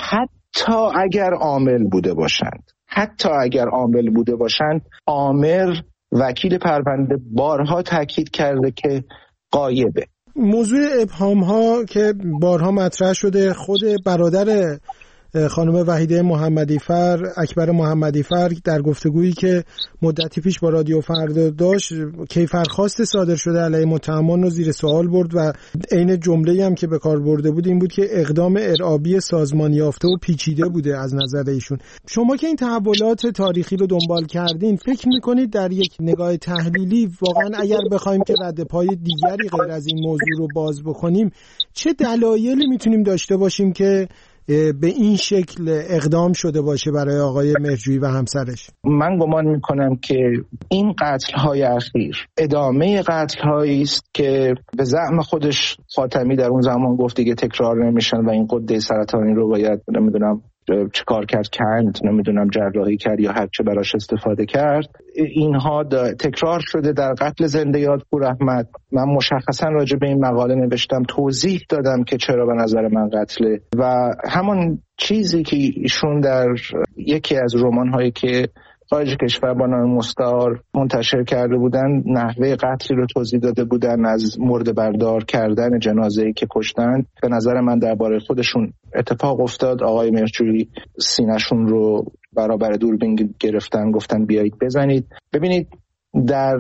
حتی اگر عامل بوده باشند، حتی اگر عامل بوده باشند، آمر وکیل پرونده بارها تاکید کرده که غایبه. موضوع ابهام ها که بارها مطرح شده، خود برادر خانم وحیده محمدی فر، اکبر محمدی فر، در گفتگویی که مدتی پیش با رادیو فردا داشت کیفرخواست صادر شده علیه متهمان رو زیر سوال برد و عین جمله‌ای هم که به کار برده بود این بود که اقدام ارعابی سازمان یافته و پیچیده بوده از نظر ایشون. شما که این تحولات تاریخی رو دنبال کردین، فکر می‌کنید در یک نگاه تحلیلی واقعا اگر بخوایم که رد پای دیگری غیر از این موضوع رو باز بکنیم چه دلایلی میتونیم داشته باشیم که به این شکل اقدام شده باشه برای آقای مهرجویی و همسرش؟ من گمان میکنم که این قتل‌های اخیر ادامه قتل‌هایی است که به زعم خودش خاتمی در اون زمان گفت دیگه تکرار نمیشن و این غده سرطانی رو باید نمیدونم چه کار کرد کند، نمیدونم جراحی کرد یا هر چه براش استفاده کرد. اینها تکرار شده در قتل زنده یاد پور احمد. من مشخصا راجع به این مقاله نوشتم، توضیح دادم که چرا به نظر من قتله و همون چیزی که ایشون در یکی از رمان‌هایی که خارج کشور با نام مستعار منتشر کرده بودن نحوه قتلی رو توضیح داده بودن، از مرده بردار کردن جنازه‌ای که کشتن. به نظر من درباره خودشون اتفاق افتاد. آقای مهرجویی سینه‌شون رو برابر دوربین گرفتن، گفتن بیایید بزنید. ببینید در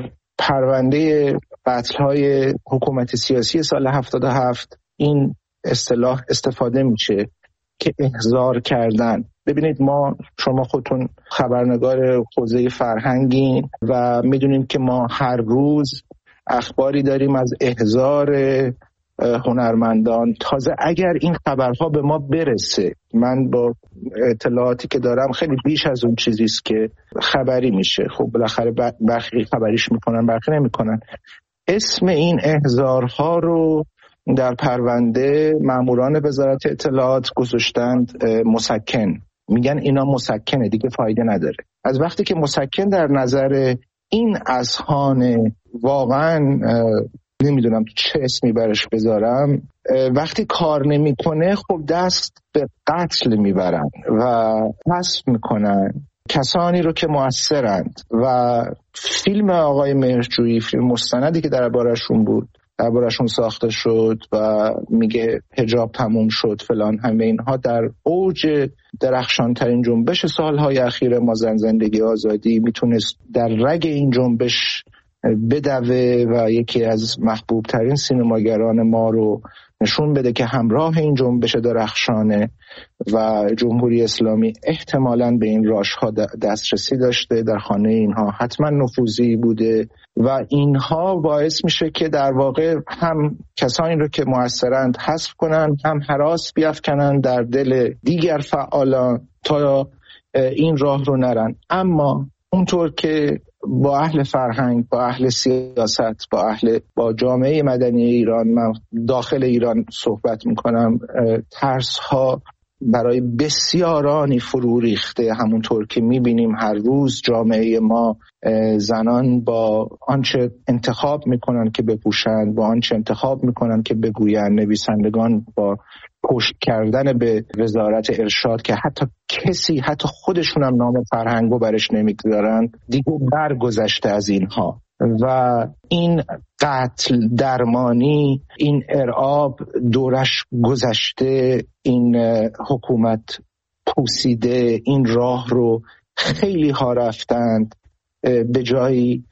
پرونده قتل‌های حکومت سیاسی سال هفتاد و هفت این اصطلاح استفاده میشه که احضار کردن. ببینید ما، شما خودتون خبرنگار حوزه فرهنگین و میدونید که ما هر روز اخباری داریم از احضار هنرمندان. تازه اگر این خبرها به ما برسه، من با اطلاعاتی که دارم خیلی بیش از اون چیزی است که خبری میشه. خب بالاخره برخی خبریش میکنن برخی نمیکنن. اسم این احضارها رو در پرونده ماموران وزارت اطلاعات گذاشتند مسکن. میگن اینا مسکنه، دیگه فایده نداره. از وقتی که مسکن در نظر این اذهان واقعا نمیدونم چه اسمی برش بذارم، وقتی کار نمیکنه خب دست به قتل میبرن و حذف میکنن کسانی رو که مؤثرند. و فیلم آقای مهرجویی، فیلم مستندی که دربارشون بود، دربارشون ساخته شد و میگه حجاب تموم شد فلان، همه اینها در اوج درخشانترین جنبش سالهای اخیر ما، زن زندگی آزادی، میتونست در رگ این جنبش بدوه و یکی از محبوب ترین سینماگران ما رو نشون بده که همراه این جنبش درخشانه و جمهوری اسلامی احتمالاً به این راشها دسترسی داشته، در خانه اینها حتما نفوذی بوده و اینها باعث میشه که در واقع هم کسانی رو که موثرند حذف کنن، هم هراس بیفکنن در دل دیگر فعالان تا این راه رو نرن. اما اونطور که با اهل فرهنگ، با اهل سیاست، با اهل با جامعه مدنی ایران، من داخل ایران صحبت میکنم، ترس ها برای بسیارانی فرو ریخته. همونطور که میبینیم هر روز جامعه ما زنان با آنچه انتخاب میکنن که بپوشند، با آنچه انتخاب میکنن که بگویند، نویسندگان با پشت کردن به وزارت ارشاد که حتی کسی حتی خودشون هم نام فرهنگو برش نمیگذارن، دیگه برگذشته از اینها. و این قتل درمانی، این ارعاب دورش گذشته، این حکومت پوسیده، این راه رو خیلی ها رفتند به جایی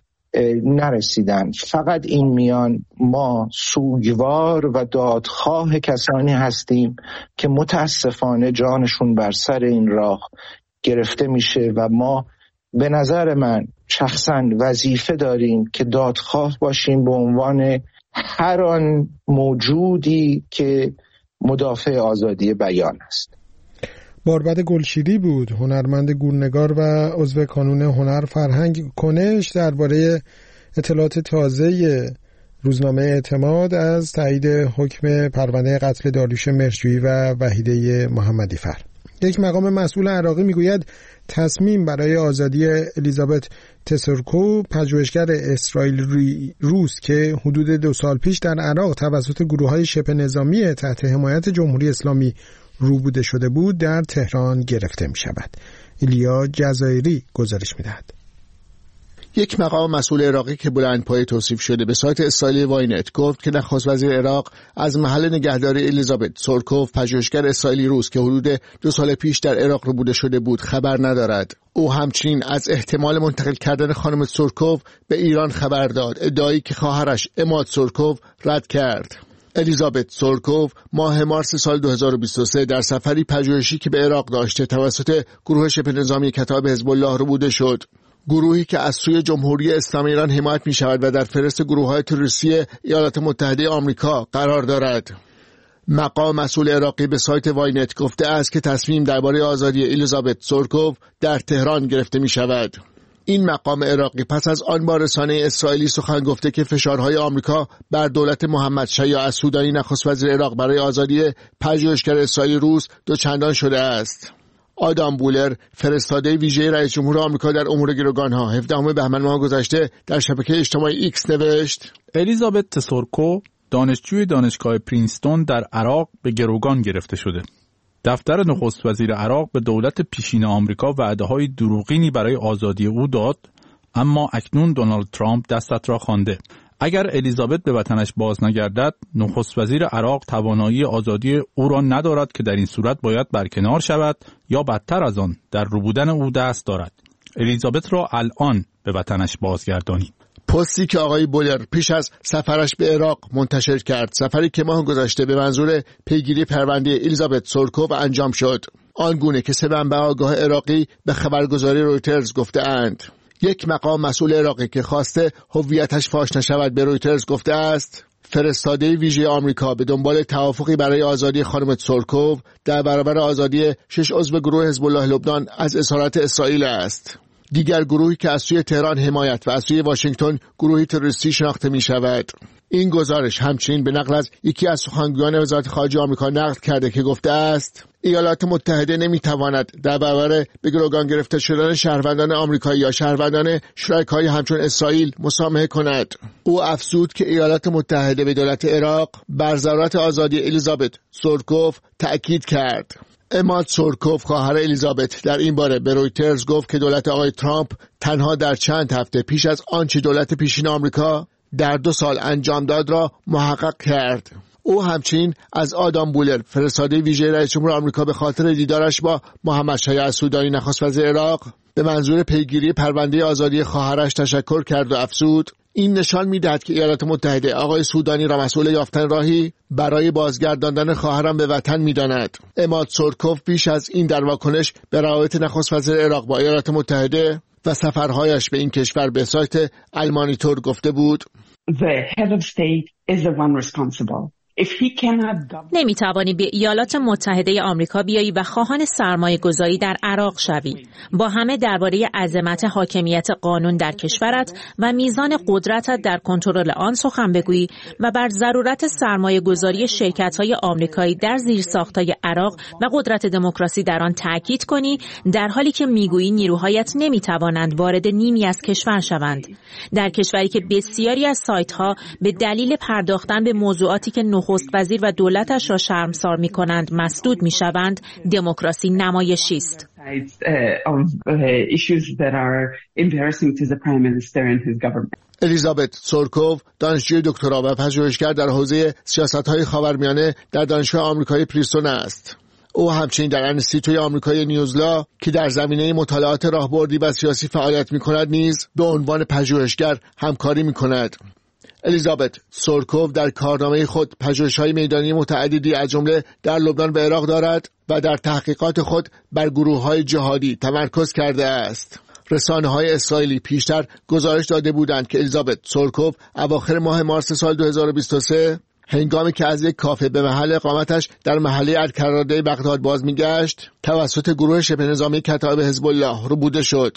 نرسیدن. فقط این میان ما سوگوار و دادخواه کسانی هستیم که متاسفانه جانشون بر سر این راه گرفته میشه و ما به نظر من شخصا وظیفه داریم که دادخواه باشیم به عنوان هر آن موجودی که مدافع آزادی بیان است. باربد گلشیری بود، هنرمند گورنگار و عضو کانون هنر فرهنگ کنش، درباره اطلاعات تازه روزنامه اعتماد از تایید حکم پرونده قتل داریوش مهرجویی و وحیده محمدیفر. یک مقام مسئول عراقی میگوید تصمیم برای آزادی الیزابت تسورکو، پژوهشگر اسرائیل روس که حدود دو سال پیش در عراق توسط گروه‌های شبه نظامی تحت حمایت جمهوری اسلامی روبوده شده بود، در تهران گرفته می شود. ایلیا جزایری گزارش می دهد. یک مقام مسئول عراقی که بلندپایه توصیف شده به سایت اسرائیلی واینت گفت که نخست وزیر عراق از محل نگهداری الیزابت تسورکوف، پژوهشگر اسرائیلی روس که حدود دو سال پیش در عراق روبوده شده بود، خبر ندارد. او همچنین از احتمال منتقل کردن خانم تسورکوف به ایران خبر داد، ادعایی که خواهرش اماد تسورکوف رد کرد. الیزابت تسورکوف ماه مارس سال دو هزار و بیست و سه در سفری پژوهشی که به عراق داشته توسط گروه شبه نظامی کتاب حزب الله روبوده شد. گروهی که از سوی جمهوری اسلامی ایران حمایت می شود و در فهرست گروه‌های تروریستی ایالات متحده آمریکا قرار دارد. مقام مسئول عراقی به سایت واینت گفته است که تصمیم درباره آزادی الیزابت تسورکوف در تهران گرفته می شود. این مقام عراقی پس از آن با رسانه اسرائیلی سخن گفته که فشارهای آمریکا بر دولت محمد شیاع السودانی نخست وزیر عراق برای آزادی پژوهشگر اسرائیلی روس دوچندان شده است. آدام بولر، فرستاده ویژه رئیس جمهور آمریکا در امور گروگان‌ها، هفدهم بهمن ماه گذشته در شبکه اجتماعی ایکس نوشت: الیزابت تسورکو، دانشجوی دانشگاه پرینستون در عراق، به گروگان گرفته شده. دفتر نخست وزیر عراق به دولت پیشین آمریکا وعده‌های دروغینی برای آزادی او داد، اما اکنون دونالد ترامپ دستت را خوانده. اگر الیزابت به وطنش باز نگردد، نخست وزیر عراق توانایی آزادی او را ندارد که در این صورت باید برکنار شود یا بدتر از آن در روبودن او دست دارد. الیزابت را الان به وطنش بازگردانید. پستی که آقای بولر پیش از سفرش به عراق منتشر کرد، سفری که ماه گذشته به منظور پیگیری پرونده الیزابت تسورکوف انجام شد، آنگونه که سه منبع آگاه عراقی به خبرگزاری رویترز گفته اند. یک مقام مسئول عراقی که خواسته هویتش فاش نشود به رویترز گفته است فرستاده ویژه آمریکا به دنبال توافقی برای آزادی خانم تسورکوف در برابر آزادی شش عضو گروه حزب الله لبنان از اسارت اسرائیل است. دیگر گروهی که از سوی تهران حمایت و از سوی واشنگتن گروهی تروریستی شناخته می شود. این گزارش همچنین به نقل از یکی از سخنگویان وزارت خارجه آمریکا نقل کرده که گفته است ایالات متحده نمیتواند در برابر به گروگان گرفته شدن شهروندان آمریکایی یا شهروندان شرکای همچون اسرائیل مسامحه کند. او افزود که ایالات متحده به دولت عراق بر ضرورت آزادی الیزابت تسورکوف تأکید کرد. اماد تسورکوف، خواهر الیزابت، در این باره به رویترز گفت که دولت آقای ترامپ تنها در چند هفته پیش از آنچه دولت پیشین آمریکا در دو سال انجام داد را محقق کرد. او همچنین از آدام بولر، فرستاده ویژه رئیس جمهور آمریکا به خاطر دیدارش با محمد شیاع السودانی نخست وزیر عراق به منظور پیگیری پرونده آزادی خواهرش تشکر کرد و افزود این نشان می‌دهد که ایالات متحده آقای سودانی را مسئول یافتن راهی برای بازگرداندن خواهران به وطن می‌داند. عماد سورکوف بیش از این در واکنش به روابط نخست وزیر عراق با ایالات متحده و سفرهایش به این کشور به سایت المانیتور گفته بود: The head of state is the one responsible. نمیتوانی به ایالات متحده آمریکا بیایی و خواهان سرمایه گذاری در عراق شوی. با همه درباره عظمت حاکمیت قانون در کشورت و میزان قدرتت در کنترل آن سخن بگویی و بر ضرورت سرمایه گذاری شرکت‌های آمریکایی در زیرساخت‌های عراق و قدرت دموکراسی در آن تاکید کنی، در حالی که میگویی نیروهایت نمیتوانند وارد نیمی از کشور شوند. در کشوری که بسیاری از سایت‌ها به دلیل پرداختن به موضوعاتی که نخست وزیر و دولتش را شرمسار می کنند مسدود می شوند، دموکراسی نمایشی است. الیزابت سورکوف، دانشجوی دکترا و پژوهشگر در حوزه سیاست‌های خاورمیانه در دانشگاه آمریکایی پریستون است. او همچنین در انستیتوی آمریکایی نیوزلا که در زمینه مطالعات راهبردی و سیاسی فعالیت می کند نیز به عنوان پژوهشگر همکاری می کند. الیزابت سورکوف در کارنامه خود پژوهش‌های میدانی متعددی از جمله در لبنان و عراق دارد و در تحقیقات خود بر گروه‌های جهادی تمرکز کرده است. رسانه‌های اسرائیلی پیشتر گزارش داده بودند که الیزابت سورکوف اواخر ماه مارس سال دو هزار و بیست و سه هنگامی که از یک کافه به محل اقامتش در محله الکراده بغداد باز می‌گشت، توسط گروه شبه نظامی کتایب حزب الله ربوده شد.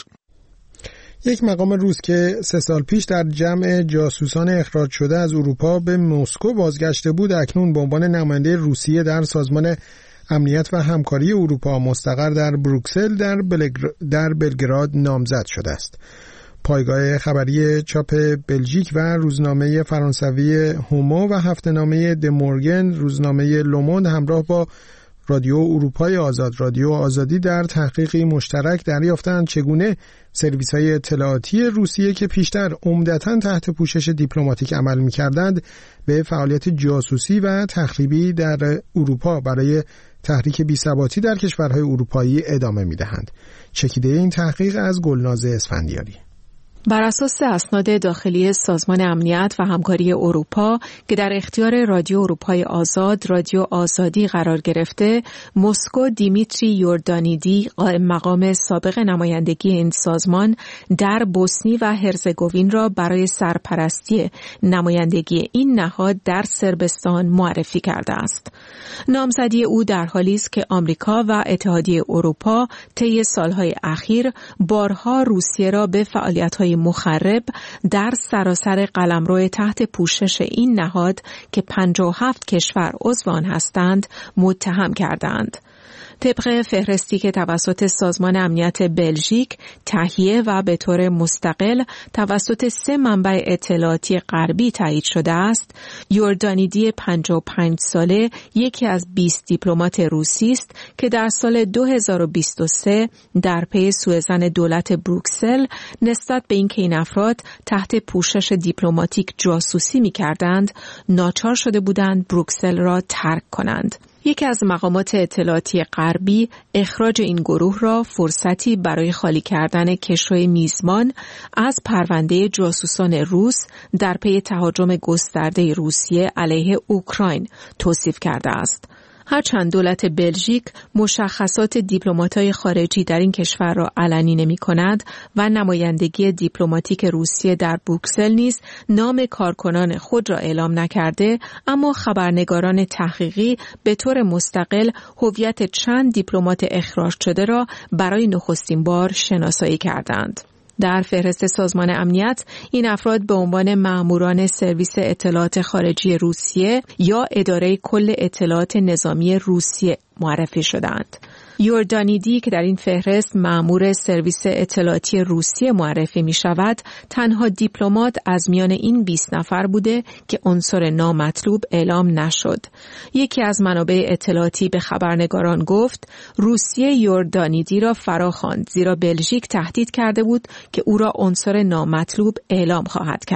یک مقام روس که سه سال پیش در جمع جاسوسان اخراج شده از اروپا به مسکو بازگشته بود، اکنون به عنوان نماینده روسیه در سازمان امنیت و همکاری اروپا مستقر در بروکسل در, بلگر... در بلگراد نامزد شده است. پایگاه خبری چاپ بلژیک و روزنامه فرانسوی هومو و هفته‌نامه دمورگن روزنامه لوموند همراه با رادیو اروپای آزاد، رادیو آزادی در تحقیقی مشترک دریافتند چگونه سرویس‌های اطلاعاتی روسیه که پیشتر عمدتاً تحت پوشش دیپلماتیک عمل می‌کردند به فعالیت جاسوسی و تخریبی در اروپا برای تحریک بی‌ثباتی در کشورهای اروپایی ادامه می‌دهند. چکیده این تحقیق از گلناز اسفندیاری. بر اساس اسناد داخلی سازمان امنیت و همکاری اروپا که در اختیار رادیو اروپای آزاد، رادیو آزادی قرار گرفته، مسکو دیمیتری یوردانیدی، قائم مقام سابق نمایندگی این سازمان در بوسنی و هرزگوین را برای سرپرستی نمایندگی این نهاد در صربستان معرفی کرده است. نامزدی او در حالی است که آمریکا و اتحادیه اروپا طی سالهای اخیر بارها روسیه را به فعالیت‌های مخرب در سراسر قلمرو تحت پوشش این نهاد که پنجاه و هفت کشور عضو آن هستند متهم کردند. طبق فهرستی که توسط سازمان امنیت بلژیک تهیه و به طور مستقل توسط سه منبع اطلاعاتی غربی تایید شده است، یوردانیدی پنجاه و پنج ساله یکی از بیست دیپلمات روسی است که در سال دو هزار و بیست و سه در پی سوءظن دولت بروکسل نسبت به اینکه این افراد تحت پوشش دیپلماتیک جاسوسی می‌کردند، ناچار شده بودند بروکسل را ترک کنند. یکی از مقامات اطلاعاتی غربی اخراج این گروه را فرصتی برای خالی کردن کشوی میزبان از پرونده جاسوسان روس در پی تهاجم گسترده روسیه علیه اوکراین توصیف کرده است. هرچند دولت بلژیک مشخصات دیپلمات‌های خارجی در این کشور را علنی نمی‌کند و نمایندگی دیپلماتیک روسیه در بروکسل نیز نام کارکنان خود را اعلام نکرده، اما خبرنگاران تحقیقی به طور مستقل هویت چند دیپلمات اخراج شده را برای نخستین بار شناسایی کردند. در فهرست سازمان امنیت این افراد به عنوان ماموران سرویس اطلاعات خارجی روسیه یا اداره کل اطلاعات نظامی روسیه معرفی شدند. یوردانیدی که در این فهرست مأمور سرویس اطلاعاتی روسیه معرفی می شود، تنها دیپلمات از میان این بیست نفر بوده که عنصر نامطلوب اعلام نشد. یکی از منابع اطلاعاتی به خبرنگاران گفت روسیه یوردانیدی را فراخواند زیرا بلژیک تهدید کرده بود که او را عنصر نامطلوب اعلام خواهد کرد.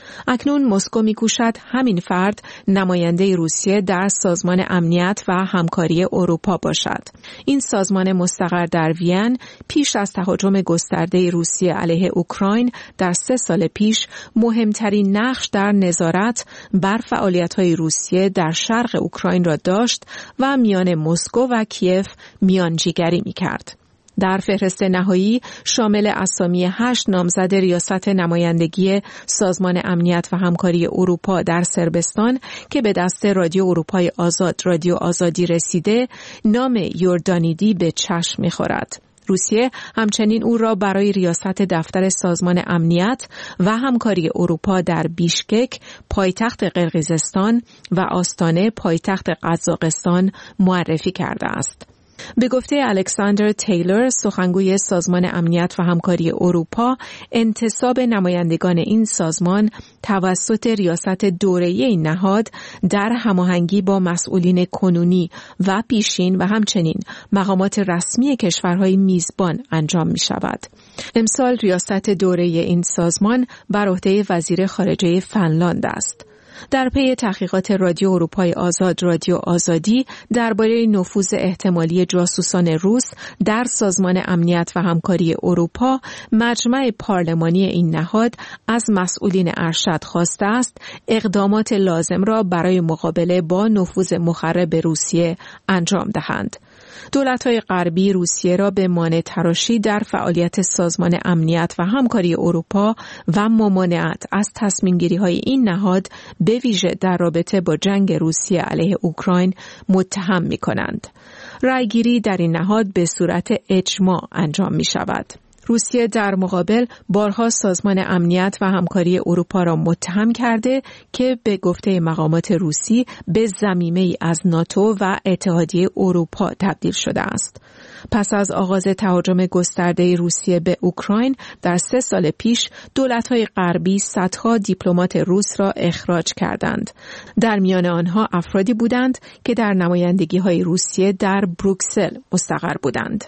اکنون مسکو می‌کوشد همین فرد نماینده روسیه در سازمان امنیت و همکاری اروپا باشد. این سازمان مستقر در وین پیش از تهاجم گسترده روسیه علیه اوکراین در سه سال پیش مهمترین نقش در نظارت بر فعالیت‌های روسیه در شرق اوکراین را داشت و میان مسکو و کیف میانجیگری می‌کرد. در فهرست نهایی شامل اسامی هشت نامزد ریاست نمایندگی سازمان امنیت و همکاری اروپا در صربستان که به دست رادیو اروپای آزاد رادیو آزادی رسیده، نام یوردانیدی به چشم می‌خورد. روسیه همچنین او را برای ریاست دفتر سازمان امنیت و همکاری اروپا در بیشکک، پایتخت قرقیزستان و آستانه پایتخت قزاقستان معرفی کرده است. به گفته الکساندر تیلور، سخنگوی سازمان امنیت و همکاری اروپا، انتصاب نمایندگان این سازمان توسط ریاست دوره‌ای این نهاد در هماهنگی با مسئولین کنونی و پیشین و همچنین مقامات رسمی کشورهای میزبان انجام می شود. امسال ریاست دوره‌ای این سازمان بر عهده وزیر خارجه فنلاند است. در پی تحقیقات رادیو اروپای آزاد رادیو آزادی درباره نفوذ احتمالی جاسوسان روس در سازمان امنیت و همکاری اروپا، مجمع پارلمانی این نهاد از مسئولین ارشد خواسته است اقدامات لازم را برای مقابله با نفوذ مخرب روسیه انجام دهند. دولت‌های غربی روسیه را به مانع تراشی در فعالیت سازمان امنیت و همکاری اروپا و ممانعت از تصمیم‌گیری‌های این نهاد به ویژه در رابطه با جنگ روسیه علیه اوکراین متهم می‌کنند. رأیگیری در این نهاد به صورت اجماع انجام می‌شود. روسیه در مقابل بارها سازمان امنیت و همکاری اروپا را متهم کرده که به گفته مقامات روسی به ضمیمه‌ای از ناتو و اتحادیه اروپا تبدیل شده است. پس از آغاز تهاجم گسترده روسیه به اوکراین در سه سال پیش، دولت‌های غربی صدها دیپلمات روس را اخراج کردند. در میان آنها افرادی بودند که در نمایندگی‌های روسیه در بروکسل مستقر بودند.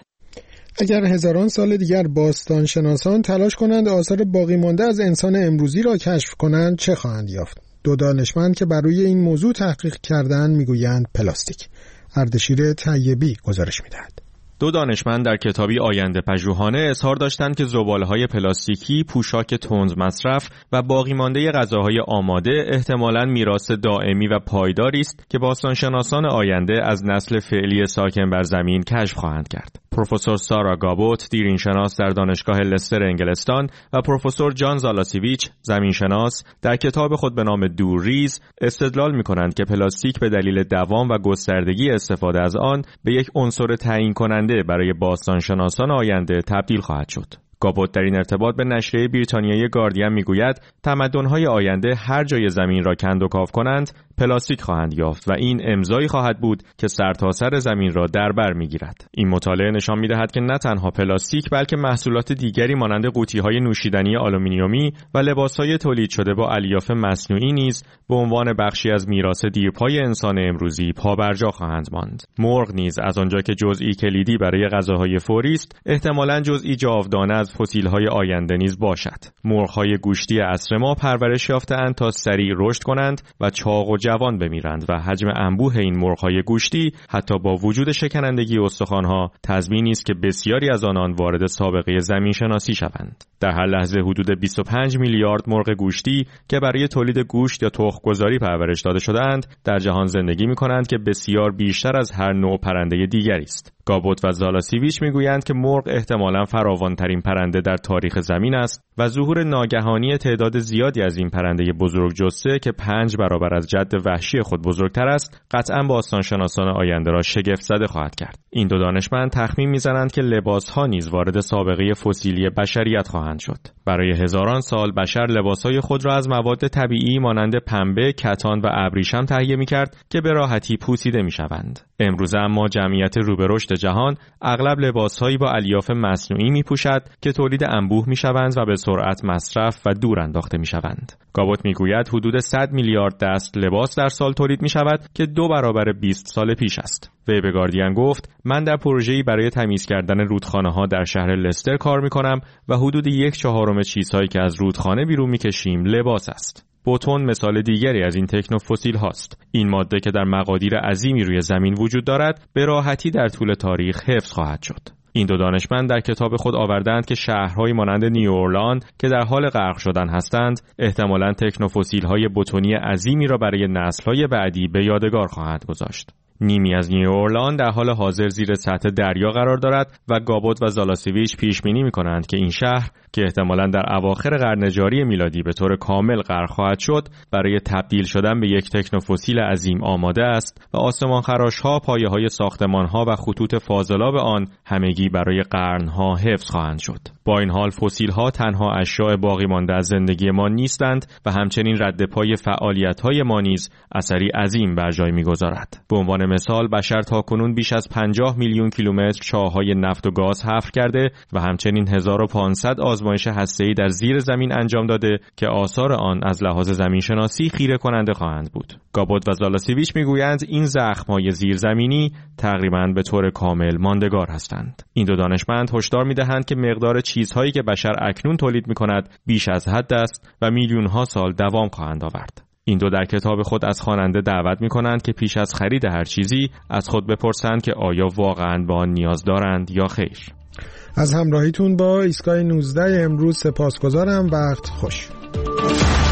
اگر هزاران سال دیگر باستانشناسان تلاش کنند آثار باقی مانده از انسان امروزی را کشف کنند، چه خواهند یافت؟ دو دانشمند که بر روی این موضوع تحقیق کردند میگویند پلاستیک. اردشیر طیبی گزارش میدهد. دو دانشمند در کتابی آینده پژوهانه اظهار داشتند که زباله‌های پلاستیکی، پوشاک تند مصرف و باقی مانده غذاهای آماده احتمالاً میراث دائمی و پایداری است که باستانشناسان آینده از نسل فعلی ساکن بر زمین کشف خواهند کرد. پروفسور سارا گابوت، دیرینشناس در دانشگاه لستر انگلستان و پروفسور جان زالاسیویچ، زمینشناس، در کتاب خود به نام دورریز استدلال می‌کنند که پلاستیک به دلیل دوام و گستردگی استفاده از آن به یک عنصر تعیین کننده برای باستانشناسان آینده تبدیل خواهد شد. گابوت در این ارتباط به نشریه بریتانیایی گاردین میگوید تمدن‌های آینده هر جای زمین را کند و کاو کنند پلاستیک خواهند یافت و این امضایی خواهد بود که سرتاسر زمین را در بر میگیرد. این مطالعه نشان میدهد که نه تنها پلاستیک بلکه محصولات دیگری مانند قوطی‌های نوشیدنی آلومینیومی و لباس‌های تولید شده با الیاف مصنوعی نیز به عنوان بخشی از میراث دیرپای انسان امروزی پابرجا خواهند ماند. مرغ نیز از آنجا که جزئی کلیدی برای غذاهای فوری است، احتمالاً جزئی جاودانه از فسیل‌های آینده نیز باشد. مرغ‌های گوشتی عصر ما پرورش یافته‌اند تا سریع رشد کنند و چاق و جوان بمیرند و حجم انبوه این مرغ‌های گوشتی حتی با وجود شکنندگی استخوان‌ها تضمینی است که بسیاری از آنان وارد سابقه زمین‌شناسی شوند. در هر لحظه حدود بیست و پنج میلیارد مرغ گوشتی که برای تولید گوشت یا تخم‌گذاری پرورش داده شده‌اند در جهان زندگی می‌کنند که بسیار بیشتر از هر نوع پرنده دیگری است. گابوت و زالاسیویچ میگویند که مرغ احتمالاً فراوان‌ترین پرنده در تاریخ زمین است و ظهور ناگهانی تعداد زیادی از این پرنده بزرگجثه که پنج برابر از جد وحشی خود بزرگتر است، قطعاً باستانشناسان آینده را شگفت زده خواهد کرد. این دو دانشمند تخمین می‌زنند که لباس‌ها نیز وارد سابقه فسیلی بشریت خواهند شد. برای هزاران سال بشر لباس‌های خود را از مواد طبیعی مانند پنبه، کتان و ابریشم تهیه می‌کرد که به راحتی پوسیده می‌شوند. امروزه اما جمعیت رو به رشد سراسر جهان اغلب لباسهایی با الیاف مصنوعی می‌پوشد که تولید انبوه می‌شوند و به سرعت مصرف و دور انداخته می‌شوند. گابوت می‌گوید حدود صد میلیارد دست لباس در سال تولید می‌شود که دو برابر بیست سال پیش است. وی به گاردین گفت: من در پروژه‌ای برای تمیز کردن رودخانه‌ها در شهر لستر کار می‌کنم و حدود یک چهارم چیزهایی که از رودخانه بیرون می‌کشیم لباس است. بوتون مثال دیگری از این تکنوفسیل هاست. این ماده که در مقادیر عظیمی روی زمین وجود دارد به راحتی در طول تاریخ حفظ خواهد شد. این دو دانشمند در کتاب خود آوردند که شهرهای مانند نیوورلان که در حال غرق شدن هستند احتمالاً تکنوفسیل‌های بوتونی عظیمی را برای نسل‌های بعدی به یادگار خواهند گذاشت. نیمی از نیوورلان در حال حاضر زیر سطح دریا قرار دارد و گابوت و زالاسیویچ پیش بینی می‌کنند که این شهر که احتمالاً در اواخر قرن جاری میلادی به طور کامل غرق خواهد شد برای تبدیل شدن به یک تکنوفسیل عظیم آماده است و آسمانخراش‌ها، پایه‌های ساختمان‌ها و خطوط فاضلاب آن همگی برای قرن‌ها حفظ خواهند شد. با این حال فسیل‌ها تنها اشیاء باقی مانده از زندگی ما نیستند و همچنین رد پای فعالیت‌های ما نیز اثری عظیم بر جای می‌گذارد. به عنوان مثال بشر تاکنون بیش از پنجاه میلیون کیلومتر چاه‌های نفت و گاز حفر کرده و همچنین هزار و پانصد آزمایش هسته‌ای در زیر زمین انجام داده که آثار آن از لحاظ زمینشناسی خیره کننده خواهند بود. گابوت و زالاسیویچ میگویند این زخم‌های زیرزمینی تقریباً به طور کامل ماندگار هستند. این دو دانشمند هشدار می‌دهند که مقدار چیزهایی که بشر اکنون تولید می‌کند بیش از حد است و میلیون‌ها سال دوام خواهند آورد. این دو در کتاب خود از خواننده دعوت می‌کنند که پیش از خرید هر چیزی از خود بپرسند که آیا واقعاً به آن نیاز دارند یا خیر. از همراهیتون با ایستگاه نوزده امروز سپاسگزارم. وقت خوش.